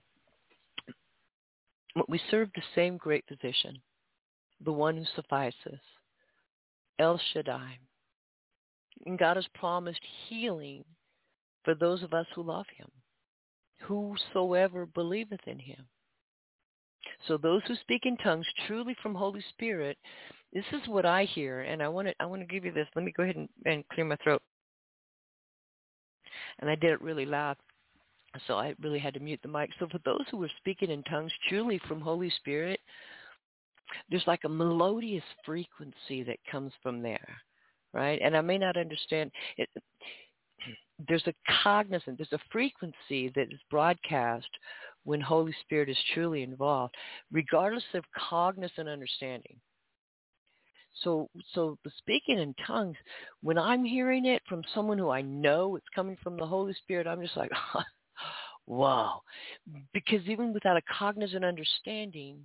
S1: We serve the same great physician, the one who suffices, El Shaddai. And God has promised healing for those of us who love him, whosoever believeth in him. So those who speak in tongues truly from Holy Spirit, this is what I hear, and I want to I want to give you this. Let me go ahead and, and clear my throat. And I did it really loud, so I really had to mute the mic. So for those who are speaking in tongues truly from Holy Spirit, there's like a melodious frequency that comes from there, right? And I may not understand it. There's a cognizant, there's a frequency that is broadcast when Holy Spirit is truly involved, regardless of cognizant understanding. So so the speaking in tongues, when I'm hearing it from someone who I know it's coming from the Holy Spirit, I'm just like, wow. Because even without a cognizant understanding,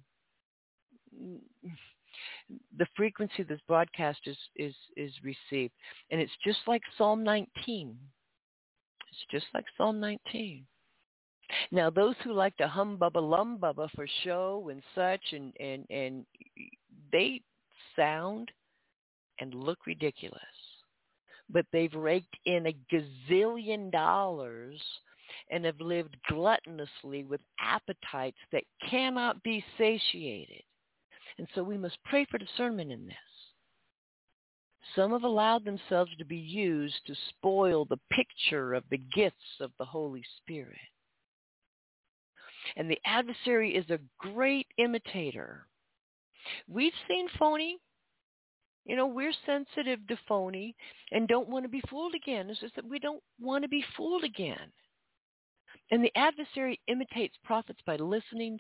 S1: the frequency that's broadcast is, is, is received. And it's just like Psalm nineteen. It's just like Psalm nineteen. Now, those who like to hum-bubba, lum-bubba for show and such, and, and, and they sound and look ridiculous. But they've raked in a gazillion dollars and have lived gluttonously with appetites that cannot be satiated. And so we must pray for discernment in this. Some have allowed themselves to be used to spoil the picture of the gifts of the Holy Spirit. And the adversary is a great imitator. We've seen phony. You know, we're sensitive to phony and don't want to be fooled again. It's just that we don't want to be fooled again. And the adversary imitates prophets by listening.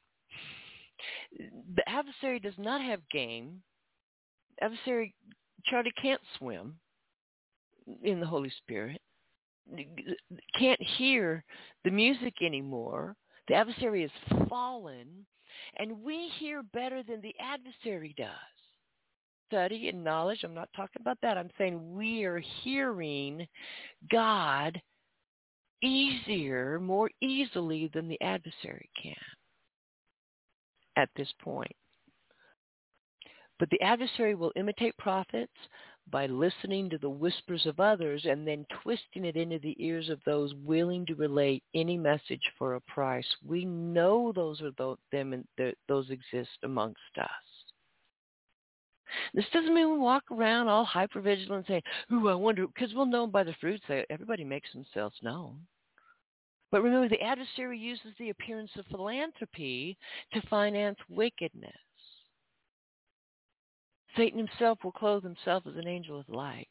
S1: The adversary does not have game. The adversary, Charlie, can't swim in the Holy Spirit. Can't hear the music anymore. The adversary is fallen, and we hear better than the adversary does. Study and knowledge, I'm not talking about that. I'm saying we are hearing God easier, more easily than the adversary can at this point. But the adversary will imitate prophets by listening to the whispers of others and then twisting it into the ears of those willing to relate any message for a price. We know those are those, them and those exist amongst us. This doesn't mean we walk around all hypervigilant saying, ooh, I wonder, because we'll know by the fruits that everybody makes themselves known. But remember, the adversary uses the appearance of philanthropy to finance wickedness. Satan himself will clothe himself as an angel of light.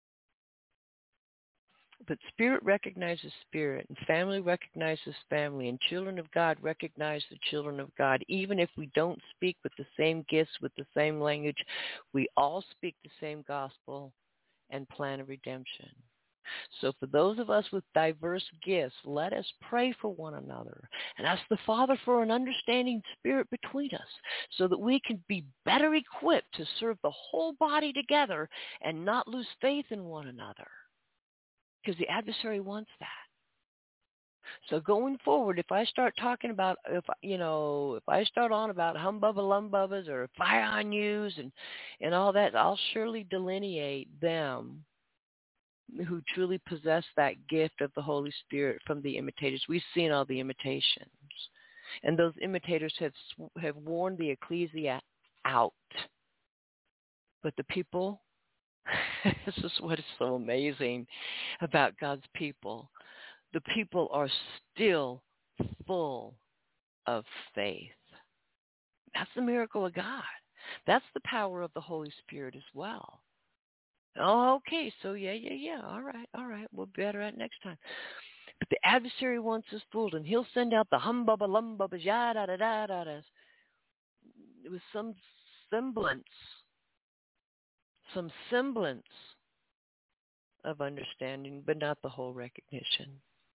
S1: But spirit recognizes spirit, and family recognizes family, and children of God recognize the children of God. Even if we don't speak with the same gifts, with the same language, we all speak the same gospel and plan of redemption. So for those of us with diverse gifts, let us pray for one another and ask the Father for an understanding spirit between us so that we can be better equipped to serve the whole body together and not lose faith in one another. Because the adversary wants that. So going forward, if I start talking about, if you know, if I start on about humbubba lumbubbas or fire on yous and, and all that, I'll surely delineate them who truly possess that gift of the Holy Spirit from the imitators. We've seen all the imitations. And those imitators have, have worn the ecclesia out. But the people, this is what is so amazing about God's people. The people are still full of faith. That's the miracle of God. That's the power of the Holy Spirit as well. Oh, okay, so yeah, yeah, yeah, all right, all right, we'll be better at it next time. But the adversary wants us fooled, and he'll send out the humbubba lumbubbas, yada da da da da, with some semblance, some semblance of understanding, but not the whole recognition.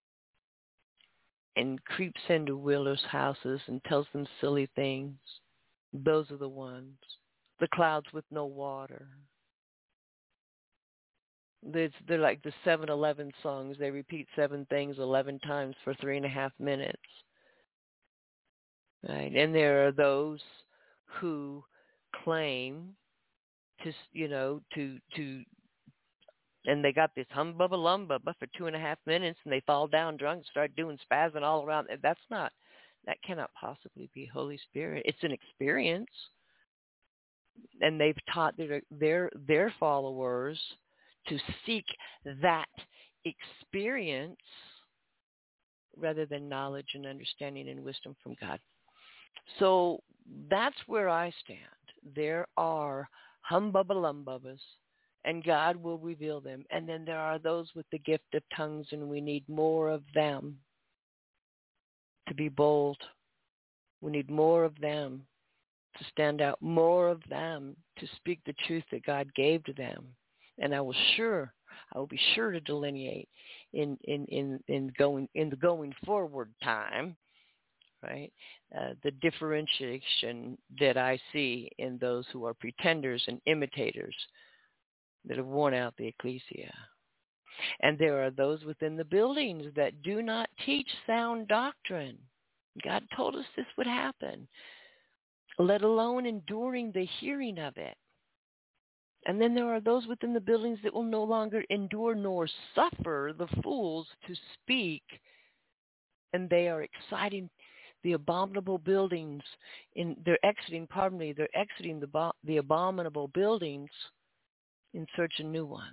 S1: And creeps into widows' houses and tells them silly things. Those are the ones the clouds with no water. It's, they're like the seven eleven songs. They repeat seven things eleven times for three and a half minutes. Right? And there are those who claim to, you know, to, to, and they got this humbubba lumbubba for two and a half minutes and they fall down drunk and start doing spazzing all around. That's not, that cannot possibly be Holy Spirit. It's an experience. And they've taught their, their, their followers to seek that experience rather than knowledge and understanding and wisdom from God. So that's where I stand. There are humbubba lumbubbas, and God will reveal them. And then there are those with the gift of tongues, and we need more of them to be bold. We need more of them to stand out, more of them to speak the truth that God gave to them. And I will sure, I will be sure to delineate in in in, in going in the going forward time, right? Uh, the differentiation that I see in those who are pretenders and imitators that have worn out the ecclesia. And there are those within the buildings that do not teach sound doctrine. God told us this would happen, let alone enduring the hearing of it. And then there are those within the buildings that will no longer endure nor suffer the fools to speak. And they are exciting the abominable buildings. In They're exiting, pardon me, they're exiting the, the abominable buildings in search of new ones.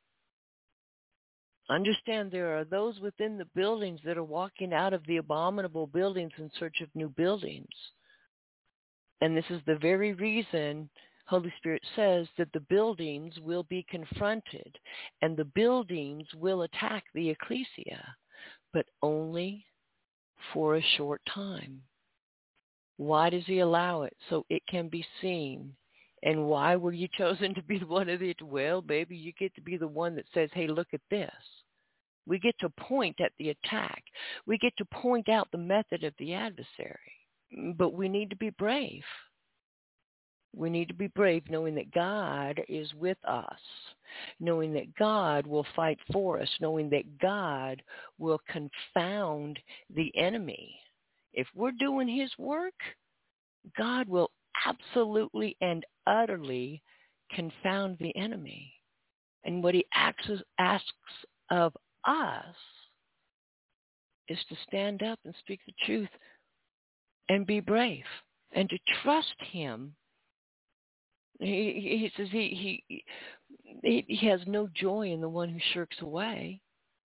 S1: Understand there are those within the buildings that are walking out of the abominable buildings in search of new buildings. And this is the very reason Holy Spirit says that the buildings will be confronted and the buildings will attack the ecclesia, but only for a short time. Why does he allow it? So it can be seen. And why were you chosen to be the one of it? Well, baby, you get to be the one that says, hey, look at this. We get to point at the attack. We get to point out the method of the adversary. But we need to be brave. We need to be brave, knowing that God is with us, knowing that God will fight for us, knowing that God will confound the enemy. If we're doing his work, God will absolutely and utterly confound the enemy. And what he asks, asks of us is to stand up and speak the truth and be brave and to trust him. He, he says he, he he has no joy in the one who shirks away.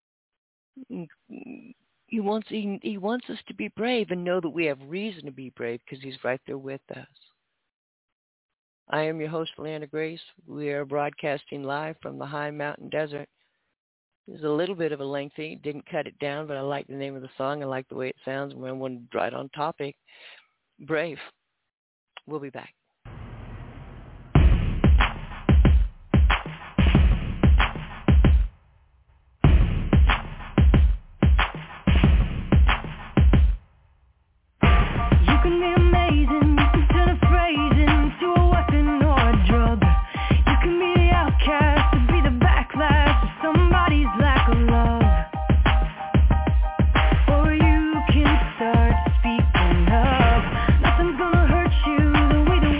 S1: He wants he, he wants us to be brave and know that we have reason to be brave because he's right there with us. I am your host, Leanna Grace. We are broadcasting live from the high mountain desert. It's a little bit of a lengthy, didn't cut it down, but I like the name of the song. I like the way it sounds. I want right on topic. Brave. We'll be back.
S6: Or you can start speaking up. Nothing's gonna hurt you the way the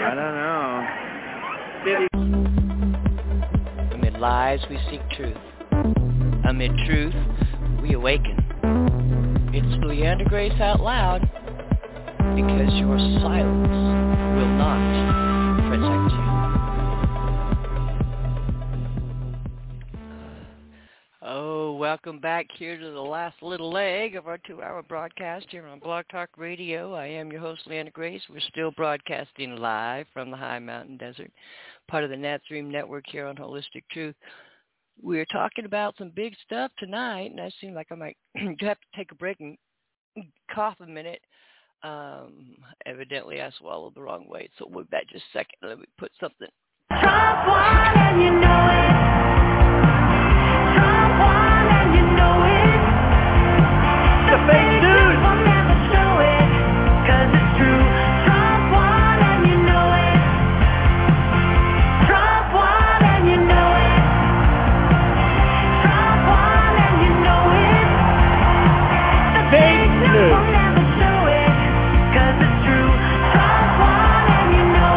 S2: I don't know.
S1: Amid lies, we seek truth. Amid truth, we awaken. It's Leander Grace Out Loud, because your silence will not protect you. Oh, welcome back here to the last little leg of our two-hour broadcast here on Blog Talk Radio. I am your host, Leander Grace. We're still broadcasting live from the High Mountain Desert, part of the Nazarene Network here on Holistic Truth. We're talking about some big stuff tonight, and I seem like I might have to take a break and cough a minute. Um, evidently, I swallowed the wrong way, so we'll be back just a second. Let me put something.
S3: Trump won and you know it. Trump won and you know it. The fake news will never show it, 'cause it's true. Trump won and you know it. Trump won and you know it. Trump won and you know it. The fake news will never show it, 'cause it's true. Trump won and you know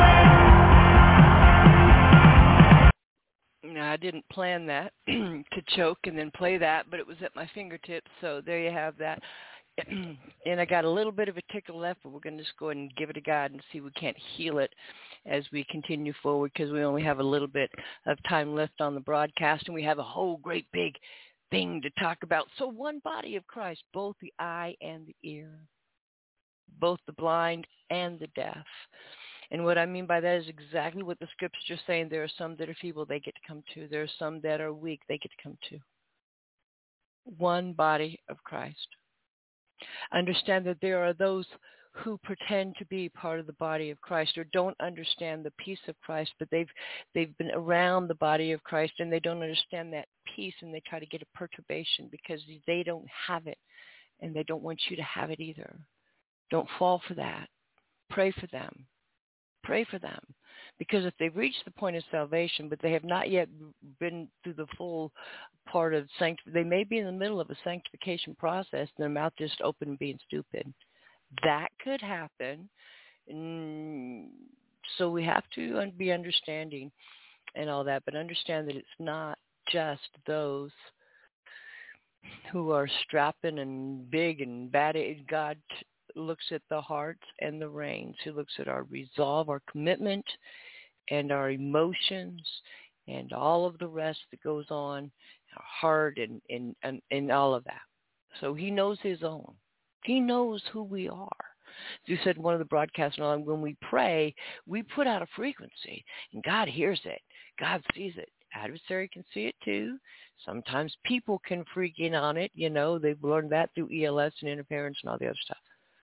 S3: it.
S1: I didn't plan that to choke and then play that, but it was at my fingertips, so there you have that. And I got a little bit of a tickle left, but we're going to just go ahead and give it a God and see if we can't heal it as we continue forward, because we only have a little bit of time left on the broadcast, and we have a whole great big thing to talk about. So one body of Christ, both the eye and the ear, both the blind and the deaf. And what I mean by that is exactly what the scriptures are saying. There are some that are feeble, they get to come to. There are some that are weak, they get to come to. One body of Christ. Understand that there are those who pretend to be part of the body of Christ or don't understand the peace of Christ, but they've they've been around the body of Christ and they don't understand that peace, and they try to get a perturbation because they don't have it, and they don't want you to have it either. Don't fall for that. Pray for them. Pray for them, because if they've reached the point of salvation, but they have not yet been through the full part of sanctification, they may be in the middle of a sanctification process, and their mouth just open and being stupid. That could happen. And so we have to be understanding and all that, but understand that it's not just those who are strapping and big and bad. God looks at the hearts and the reins. He looks at our resolve, our commitment, and our emotions, and all of the rest that goes on, our heart, and, and, and, and all of that. So he knows his own. He knows who we are. As you said in one of the broadcasts, when we pray, we put out a frequency, and God hears it. God sees it. Adversary can see it too. Sometimes people can freak in on it. You know, they've learned that through E L S and interference and all the other stuff.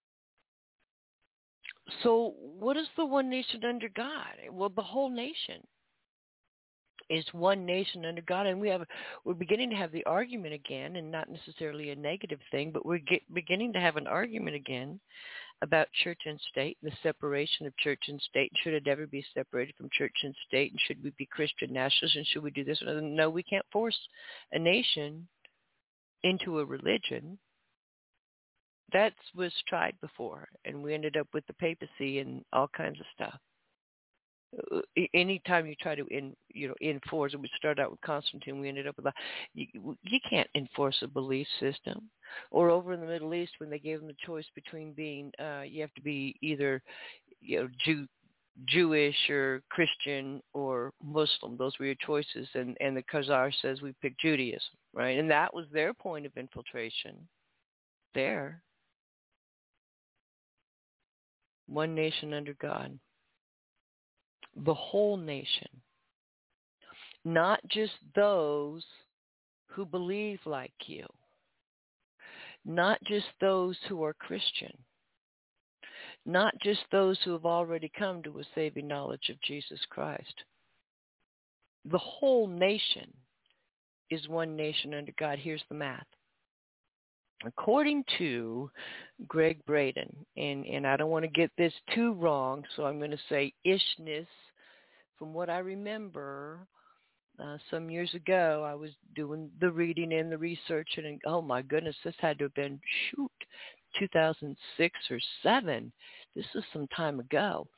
S1: So what is the one nation under God? Well, the whole nation is one nation under God, and we have we're beginning to have the argument again, and not necessarily a negative thing, but we're get, beginning to have an argument again about church and state, the separation of church and state. Should it ever be separated from church and state? And should we be Christian nationalists? And should we do this? No, we can't force a nation into a religion. That was tried before, and we ended up with the papacy and all kinds of stuff. Anytime you try to in, you know, enforce, and we started out with Constantine, we ended up with a, you, you can't enforce a belief system. Or over in the Middle East, when they gave them the choice between being, uh, you have to be either, you know, Jew, Jewish or Christian or Muslim. Those were your choices, and and the Khazar says we pick Judaism, right? And that was their point of infiltration. There. One nation under God. The whole nation. Not just those who believe like you. Not just those who are Christian. Not just those who have already come to a saving knowledge of Jesus Christ. The whole nation is one nation under God. Here's the math. According to Greg Braden, and, and I don't want to get this too wrong, so I'm going to say ishness. From what I remember, uh, some years ago, I was doing the reading and the research, and oh my goodness, this had to have been, shoot, two thousand six or seven. This is some time ago.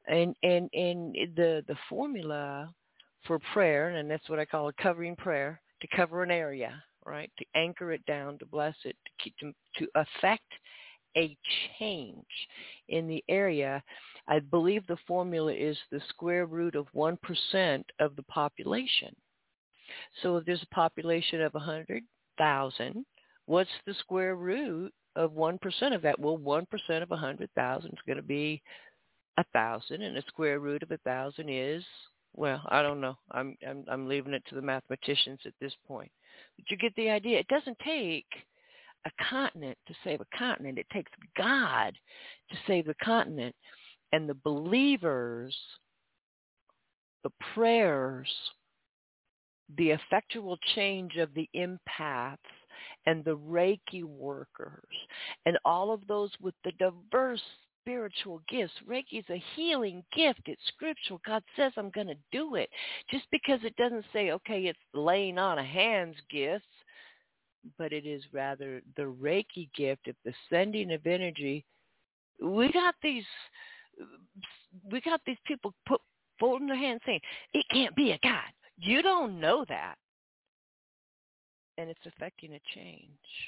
S1: And and and the the formula for prayer, and that's what I call a covering prayer, to cover an area, right? To anchor it down, to bless it, to keep to, to affect a change in the area. I believe the formula is the square root of one percent of the population. So if there's a population of one hundred thousand, what's the square root of one percent of that? Well, one percent of one hundred thousand is going to be one thousand, and the square root of one thousand is, well, I don't know. I'm, I'm I'm leaving it to the mathematicians at this point. But you get the idea. It doesn't take a continent to save a continent. It takes God to save the continent. And the believers, the prayers, the effectual change of the empaths and the Reiki workers and all of those with the diverse spiritual gifts. Reiki is a healing gift. It's scriptural. God says I'm going to do it. Just because it doesn't say, okay, it's laying on of hands gifts, but it is rather the Reiki gift of the sending of energy. We got these, we got these people put folding their hands saying, it can't be a God. You don't know that. And it's affecting a change.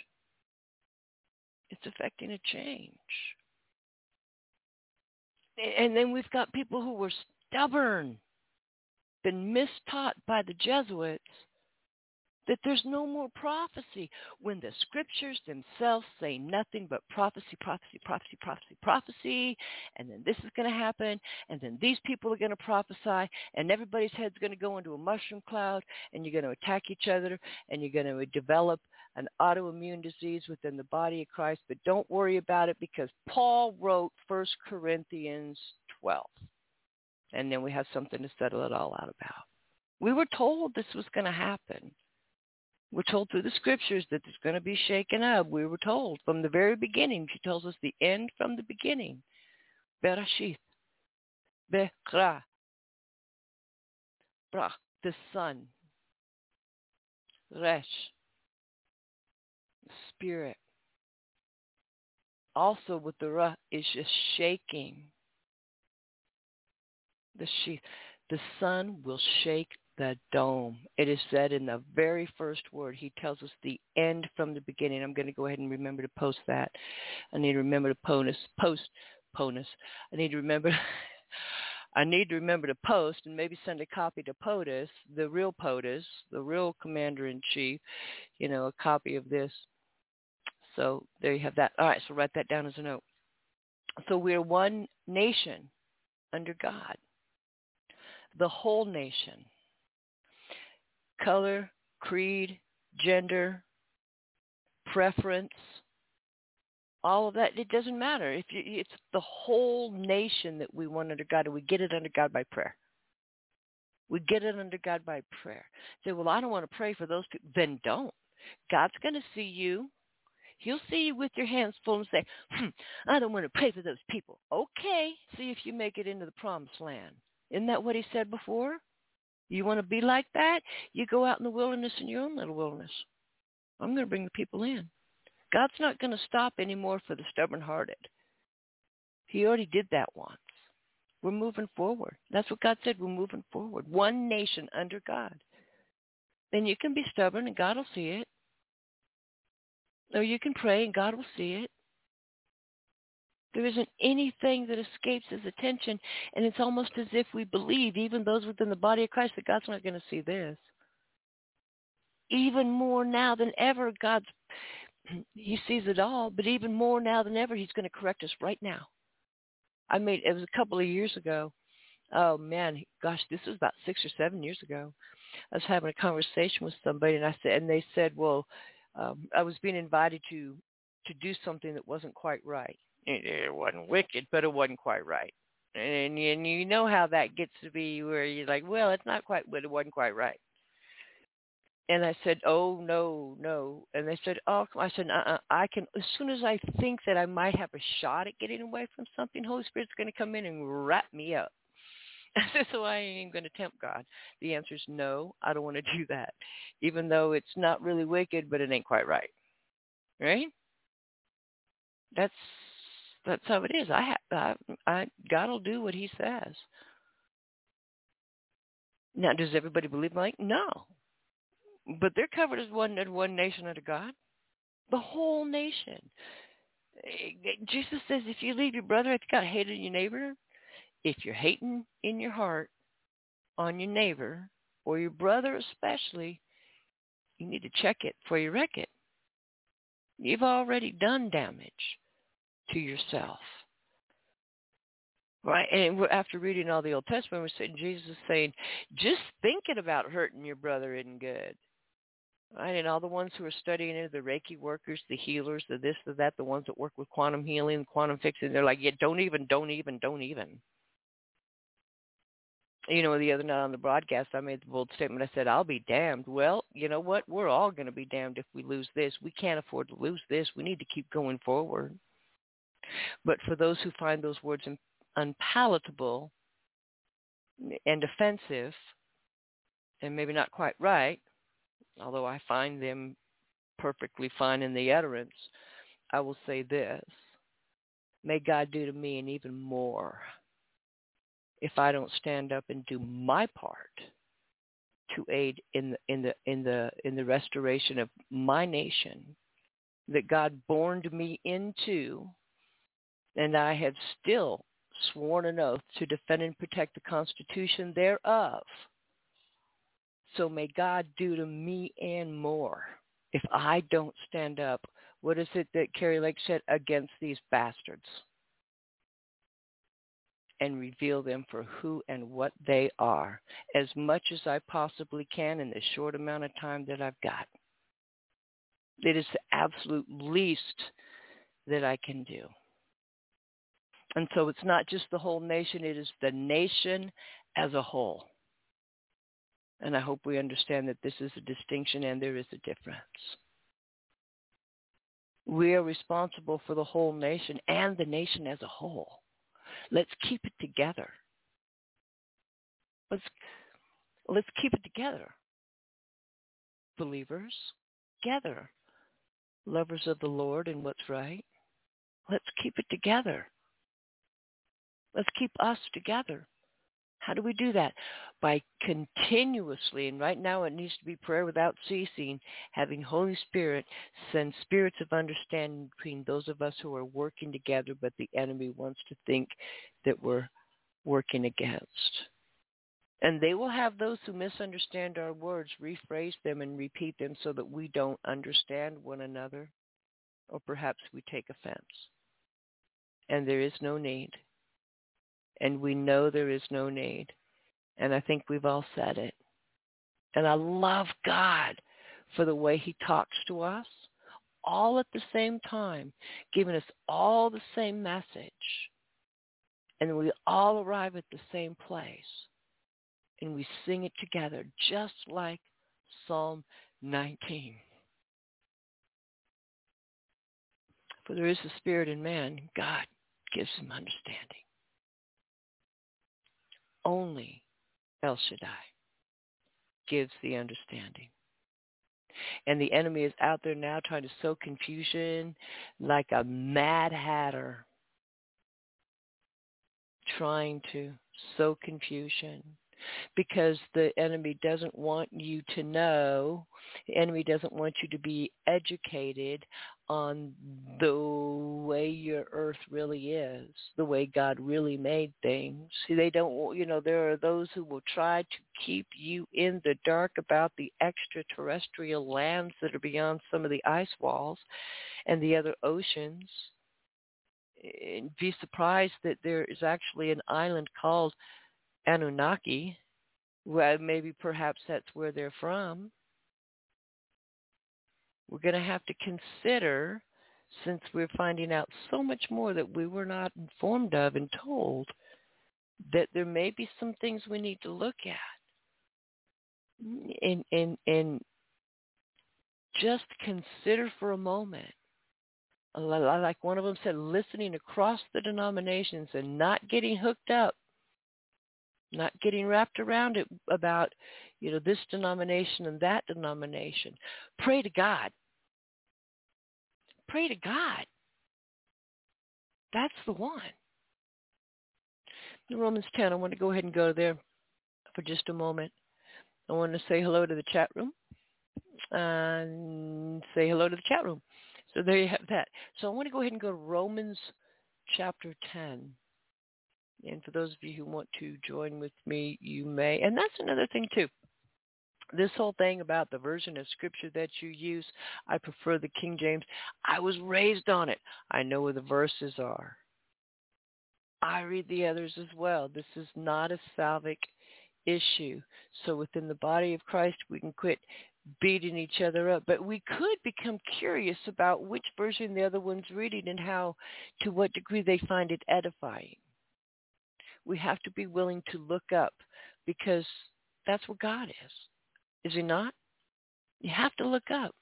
S1: It's affecting a change. And then we've got people who were stubborn, been mistaught by the Jesuits, that there's no more prophecy when the scriptures themselves say nothing but prophecy, prophecy, prophecy, prophecy, prophecy, and then this is going to happen, and then these people are going to prophesy, and everybody's head's going to go into a mushroom cloud, and you're going to attack each other, and you're going to develop an autoimmune disease within the body of Christ. But don't worry about it, because Paul wrote First Corinthians twelve, and then we have something to settle it all out about. We were told this was going to happen. We're told through the scriptures that it's going to be shaken up. We were told from the very beginning. She tells us the end from the beginning. Bereshith. Bekra. Brach. The sun. Resh. The spirit. Also with the Ra is just shaking. The sheath. The sun will shake the dome. It is said in the very first word. He tells us the end from the beginning. I'm going to go ahead and remember to post that. I need to remember to post, post, POTUS. I need to remember, I need to remember to post and maybe send a copy to POTUS, the real POTUS, the real commander-in-chief, you know, a copy of this. So there you have that. All right, so write that down as a note. So we're one nation under God. The whole nation. Color, creed, gender, preference, all of that, it doesn't matter. If you, it's the whole nation that we want under God, and we get it under God by prayer. We get it under God by prayer. Say, well, I don't want to pray for those people. Then don't. God's going to see you. He'll see you with your hands full and say, hmm, I don't want to pray for those people. Okay, see if you make it into the promised land. Isn't that what he said before? You want to be like that? You go out in the wilderness in your own little wilderness. I'm going to bring the people in. God's not going to stop anymore for the stubborn-hearted. He already did that once. We're moving forward. That's what God said. We're moving forward. One nation under God. Then you can be stubborn and God will see it. Or you can pray and God will see it. There isn't anything that escapes his attention, and it's almost as if we believe, even those within the body of Christ, that God's not going to see this. Even more now than ever, God's, he sees it all, but even more now than ever, he's going to correct us right now. I mean, it was a couple of years ago. Oh, man, gosh, this was about six or seven years ago. I was having a conversation with somebody, and I said, and they said, well, um, I was being invited to, to do something that wasn't quite right. It wasn't wicked, but it wasn't quite right. And, and you know how that gets to be where you're like, well, it's not quite, but it wasn't quite right. And I said, oh, no, no. And they said, oh, I said, uh-uh, I can, as soon as I think that I might have a shot at getting away from something, Holy Spirit's going to come in and wrap me up. I said, so I ain't going to tempt God. The answer is no, I don't want to do that, even though it's not really wicked, but it ain't quite right. Right? That's That's how it is. I, ha- I, I God will do what he says. Now, does everybody believe like? No. But they're covered as one, as one nation under God. The whole nation. Jesus says, if you leave your brother, I think God hated your neighbor. If you're hating in your heart on your neighbor, or your brother especially, you need to check it before you wreck it. You've already done damage to yourself. Right? And we're, after reading all the Old Testament, we're saying, Jesus is saying, just thinking about hurting your brother isn't good. Right? And all the ones who are studying it, the Reiki workers, the healers, the this, the that, the ones that work with quantum healing, quantum fixing, they're like, yeah, don't even, don't even, don't even. You know, the other night on the broadcast, I made the bold statement. I said, I'll be damned. Well, you know what? We're all going to be damned if we lose this. We can't afford to lose this. We need to keep going forward. But for those who find those words unpalatable and offensive, and maybe not quite right, although I find them perfectly fine in the utterance, I will say this. May God do to me and even more if I don't stand up and do my part to aid in the, in the in the in the restoration of my nation that God borned me into, and I have still sworn an oath to defend and protect the Constitution thereof. So may God do to me and more if I don't stand up. What is it that Carrie Lake said? Against these bastards. And reveal them for who and what they are as much as I possibly can in the short amount of time that I've got. It is the absolute least that I can do. And so it's not just the whole nation, it is the nation as a whole. And I hope we understand that this is a distinction and there is a difference. We are responsible for the whole nation and the nation as a whole. Let's keep it together. Let's let's keep it together. Believers, together. Lovers of the Lord and what's right. Let's keep it together. Let's keep us together. How do we do that? By continuously, and right now it needs to be prayer without ceasing, having Holy Spirit send spirits of understanding between those of us who are working together, but the enemy wants to think that we're working against. And they will have those who misunderstand our words rephrase them and repeat them so that we don't understand one another, or perhaps we take offense. And there is no need. And we know there is no need. And I think we've all said it. And I love God for the way he talks to us, all at the same time, giving us all the same message. And we all arrive at the same place. And we sing it together, just like Psalm nineteen. For there is a spirit in man, God gives him understanding. Only El Shaddai gives the understanding. And the enemy is out there now trying to sow confusion like a mad hatter, trying to sow confusion because the enemy doesn't want you to know, the enemy doesn't want you to be educated on the way your earth really is, the way God really made things. See, they don't, you know, there are those who will try to keep you in the dark about the extraterrestrial lands that are beyond some of the ice walls and the other oceans. And be surprised that there is actually an island called Anunnaki. Well, maybe perhaps that's where they're from. We're going to have to consider, since we're finding out so much more that we were not informed of and told, that there may be some things we need to look at. And, and, and just consider for a moment, like one of them said, listening across the denominations and not getting hooked up, not getting wrapped around it about, you know, this denomination and that denomination. Pray to God. Pray to God. That's the one. In Romans ten, I want to go ahead and go there for just a moment. I want to say hello to the chat room and say hello to the chat room. So there you have that. So I want to go ahead and go to Romans chapter ten. And for those of you who want to join with me, you may. And that's another thing, too. This whole thing about the version of Scripture that you use, I prefer the King James. I was raised on it. I know where the verses are. I read the others as well. This is not a salvic issue. So within the body of Christ, we can quit beating each other up. But we could become curious about which version the other one's reading and how, to what degree they find it edifying. We have to be willing to look up because that's what God is. Is he not? You have to look up.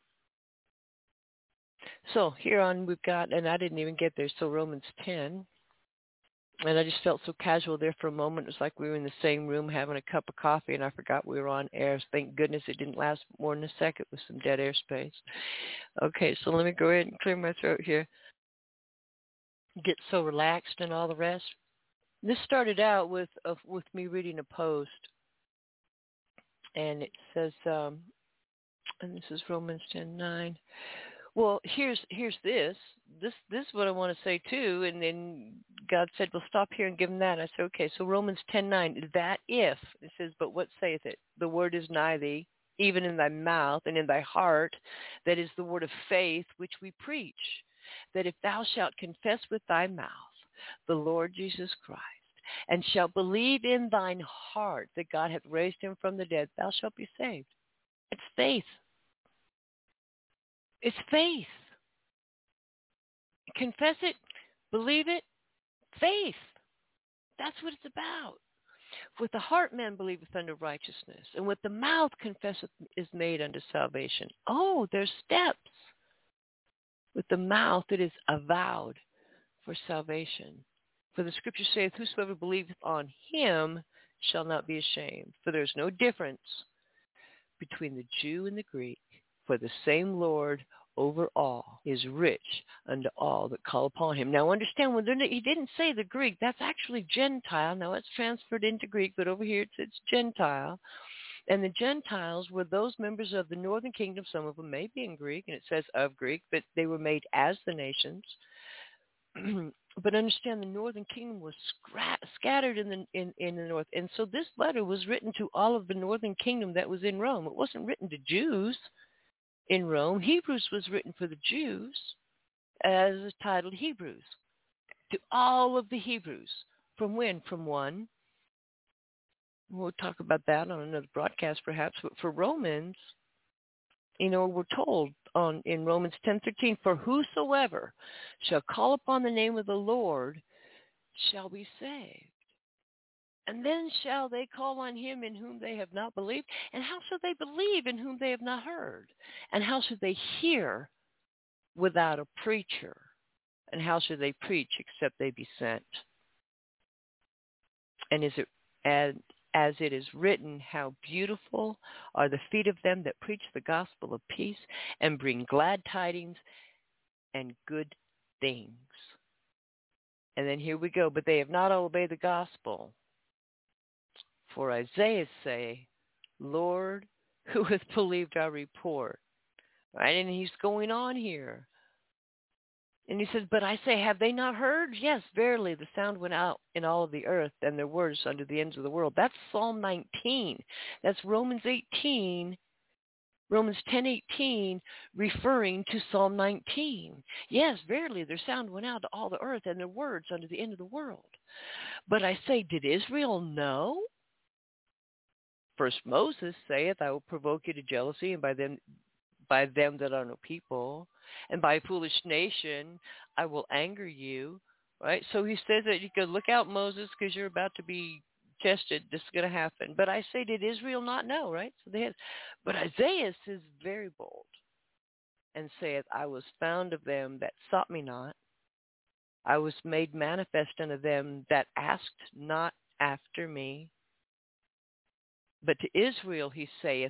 S1: So here on we've got, and I didn't even get there, so Romans ten. And I just felt so casual there for a moment. It was like we were in the same room having a cup of coffee, and I forgot we were on air. Thank goodness it didn't last more than a second with some dead air space. Okay, so let me go ahead and clear my throat here. Get so relaxed and all the rest. This started out with uh, with me reading a post. And it says, um, and this is Romans ten nine. Well, here's here's this. This this is what I want to say too. And then God said, well, stop here and give him that. I said, okay, so Romans ten nine, that if, it says, but what saith it? The word is nigh thee, even in thy mouth and in thy heart. That is the word of faith which we preach. That if thou shalt confess with thy mouth the Lord Jesus Christ, and shalt believe in thine heart that God hath raised him from the dead, thou shalt be saved. It's faith. It's faith. Confess it, believe it, faith. That's what it's about. With the heart man believeth unto righteousness, and with the mouth confesseth is made unto salvation. Oh, there's steps. With the mouth it is avowed for salvation. For the Scripture saith, whosoever believeth on him shall not be ashamed. For there is no difference between the Jew and the Greek, for the same Lord over all is rich unto all that call upon him. Now understand, when he didn't say the Greek, that's actually Gentile. Now it's transferred into Greek, but over here it's, it's Gentile. And the Gentiles were those members of the northern kingdom. Some of them may be in Greek, and it says of Greek, but they were made as the nations. But understand, the northern kingdom was scra- scattered in the in, in the north. And so this letter was written to all of the northern kingdom that was in Rome. It wasn't written to Jews in Rome. Hebrews was written for the Jews, as titled Hebrews, to all of the Hebrews. From when? From one. We'll talk about that on another broadcast perhaps. But for Romans, you know, we're told on in Romans ten thirteen, for whosoever shall call upon the name of the Lord shall be saved. And then shall they call on him in whom they have not believed? And how shall they believe in whom they have not heard? And how should they hear without a preacher? And how should they preach except they be sent? And is it as As it is written, how beautiful are the feet of them that preach the gospel of peace and bring glad tidings and good things. And then here we go. But they have not all obeyed the gospel. For Isaiah say, Lord, who hath believed our report? Right? And he's going on here. And he says, but I say, have they not heard? Yes, verily, the sound went out in all of the earth, and their words unto the ends of the world. That's Psalm nineteen. That's Romans eighteen, Romans ten eighteen, referring to Psalm nineteen. Yes, verily, their sound went out to all the earth, and their words unto the end of the world. But I say, did Israel know? First Moses saith, I will provoke you to jealousy, and by them, by them that are no people. And by a foolish nation, I will anger you, right? So he says that you go, look out, Moses, because you're about to be tested. This is going to happen. But I say, did Israel not know, right? So they had, but Isaiah is very bold and saith, I was found of them that sought me not. I was made manifest unto them that asked not after me. But to Israel he saith,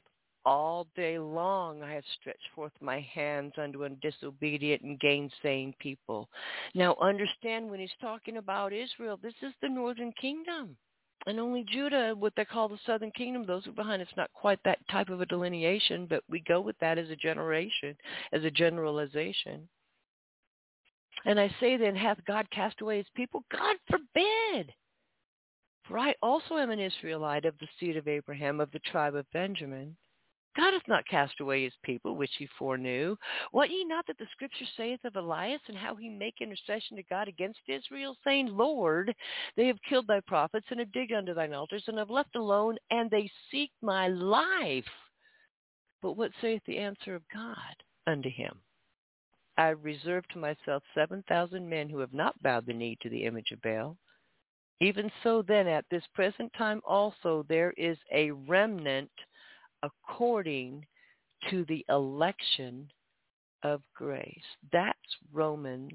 S1: all day long I have stretched forth my hands unto a disobedient and gainsaying people. Now understand, when he's talking about Israel, this is the northern kingdom. And only Judah, what they call the southern kingdom, those are behind. It's not quite that type of a delineation, but we go with that as a generation, as a generalization. And I say then, hath God cast away his people? God forbid. For I also am an Israelite of the seed of Abraham, of the tribe of Benjamin. God hath not cast away his people, which he foreknew. Wot ye not that the scripture saith of Elias, and how he make intercession to God against Israel, saying, Lord, they have killed thy prophets, and have digged unto thine altars, and have left alone, and they seek my life. But what saith the answer of God unto him? I have reserved to myself seven thousand men who have not bowed the knee to the image of Baal. Even so then, at this present time also, there is a remnant according to the election of grace. That's Romans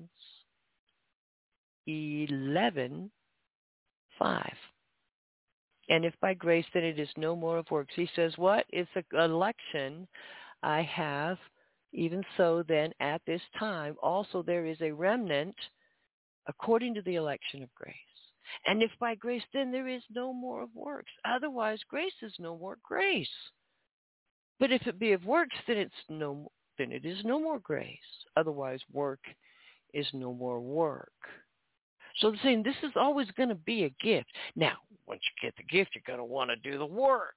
S1: eleven five. And if by grace, then it is no more of works. He says, what? It's an election I have. Even so then, at this time, also there is a remnant according to the election of grace. And if by grace, then there is no more of works. Otherwise, grace is no more grace. But if it be of works, then it's no, then it is no more grace. Otherwise, work is no more work. So they're saying this is always going to be a gift. Now, once you get the gift, you're going to want to do the work.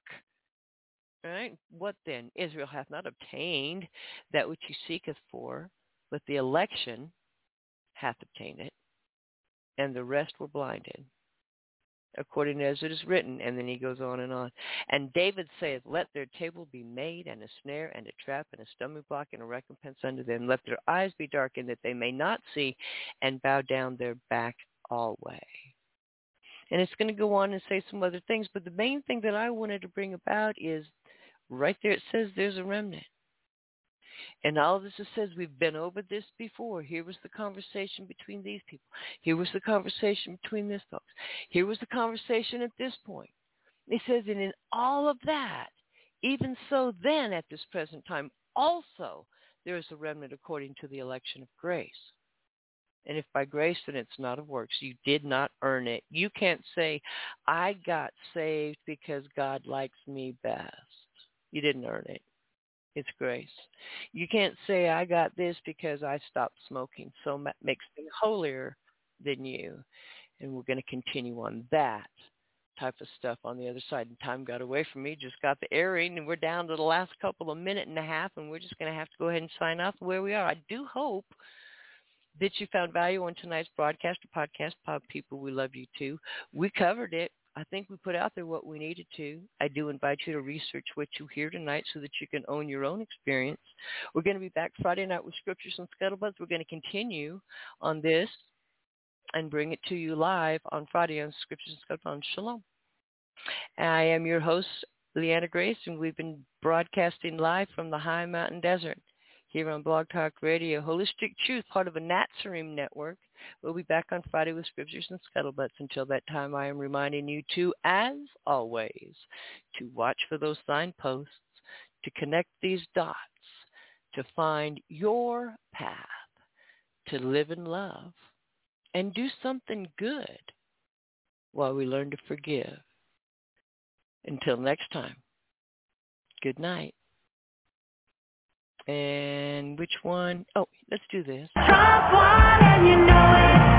S1: Right? What then? Israel hath not obtained that which he seeketh for, but the election hath obtained it, and the rest were blinded, according as it is written. And then he goes on and on. And David saith, let their table be made, and a snare, and a trap, and a stumbling block, and a recompense unto them. Let their eyes be darkened, that they may not see, and bow down their back always. And it's going to go on and say some other things, but the main thing that I wanted to bring about is right there it says there's a remnant. And all of this it says we've been over this before. Here was the conversation between these people. Here was the conversation between this folks. Here was the conversation at this point. It says, and in all of that, even so then at this present time, also there is a remnant according to the election of grace. And if by grace, then it's not of works. You did not earn it. You can't say, I got saved because God likes me best. You didn't earn it. It's grace. You can't say, I got this because I stopped smoking, so that makes me holier than you. And we're going to continue on that type of stuff on the other side. And time got away from me, just got the airing, and we're down to the last couple of minute and a half, and we're just going to have to go ahead and sign off where we are. I do hope that you found value on tonight's broadcast or podcast. Pod people, we love you too. We covered it. I think we put out there what we needed to. I do invite you to research what you hear tonight so that you can own your own experience. We're going to be back Friday night with Scriptures and Scuttlebutts. We're going to continue on this and bring it to you live on Friday on Scriptures and Scuttlebutts. Shalom. I am your host, Leanna Grace, and we've been broadcasting live from the High Mountain Desert here on Blog Talk Radio. Holistic Truth, part of a Natsarim network. We'll be back on Friday with Scriptures and Scuttlebutts. Until that time, I am reminding you to, as always, to watch for those signposts, to connect these dots, to find your path, to live in love, and do something good while we learn to forgive. Until next time, good night. And which one? Oh, let's do this.
S6: Drop one and you know it.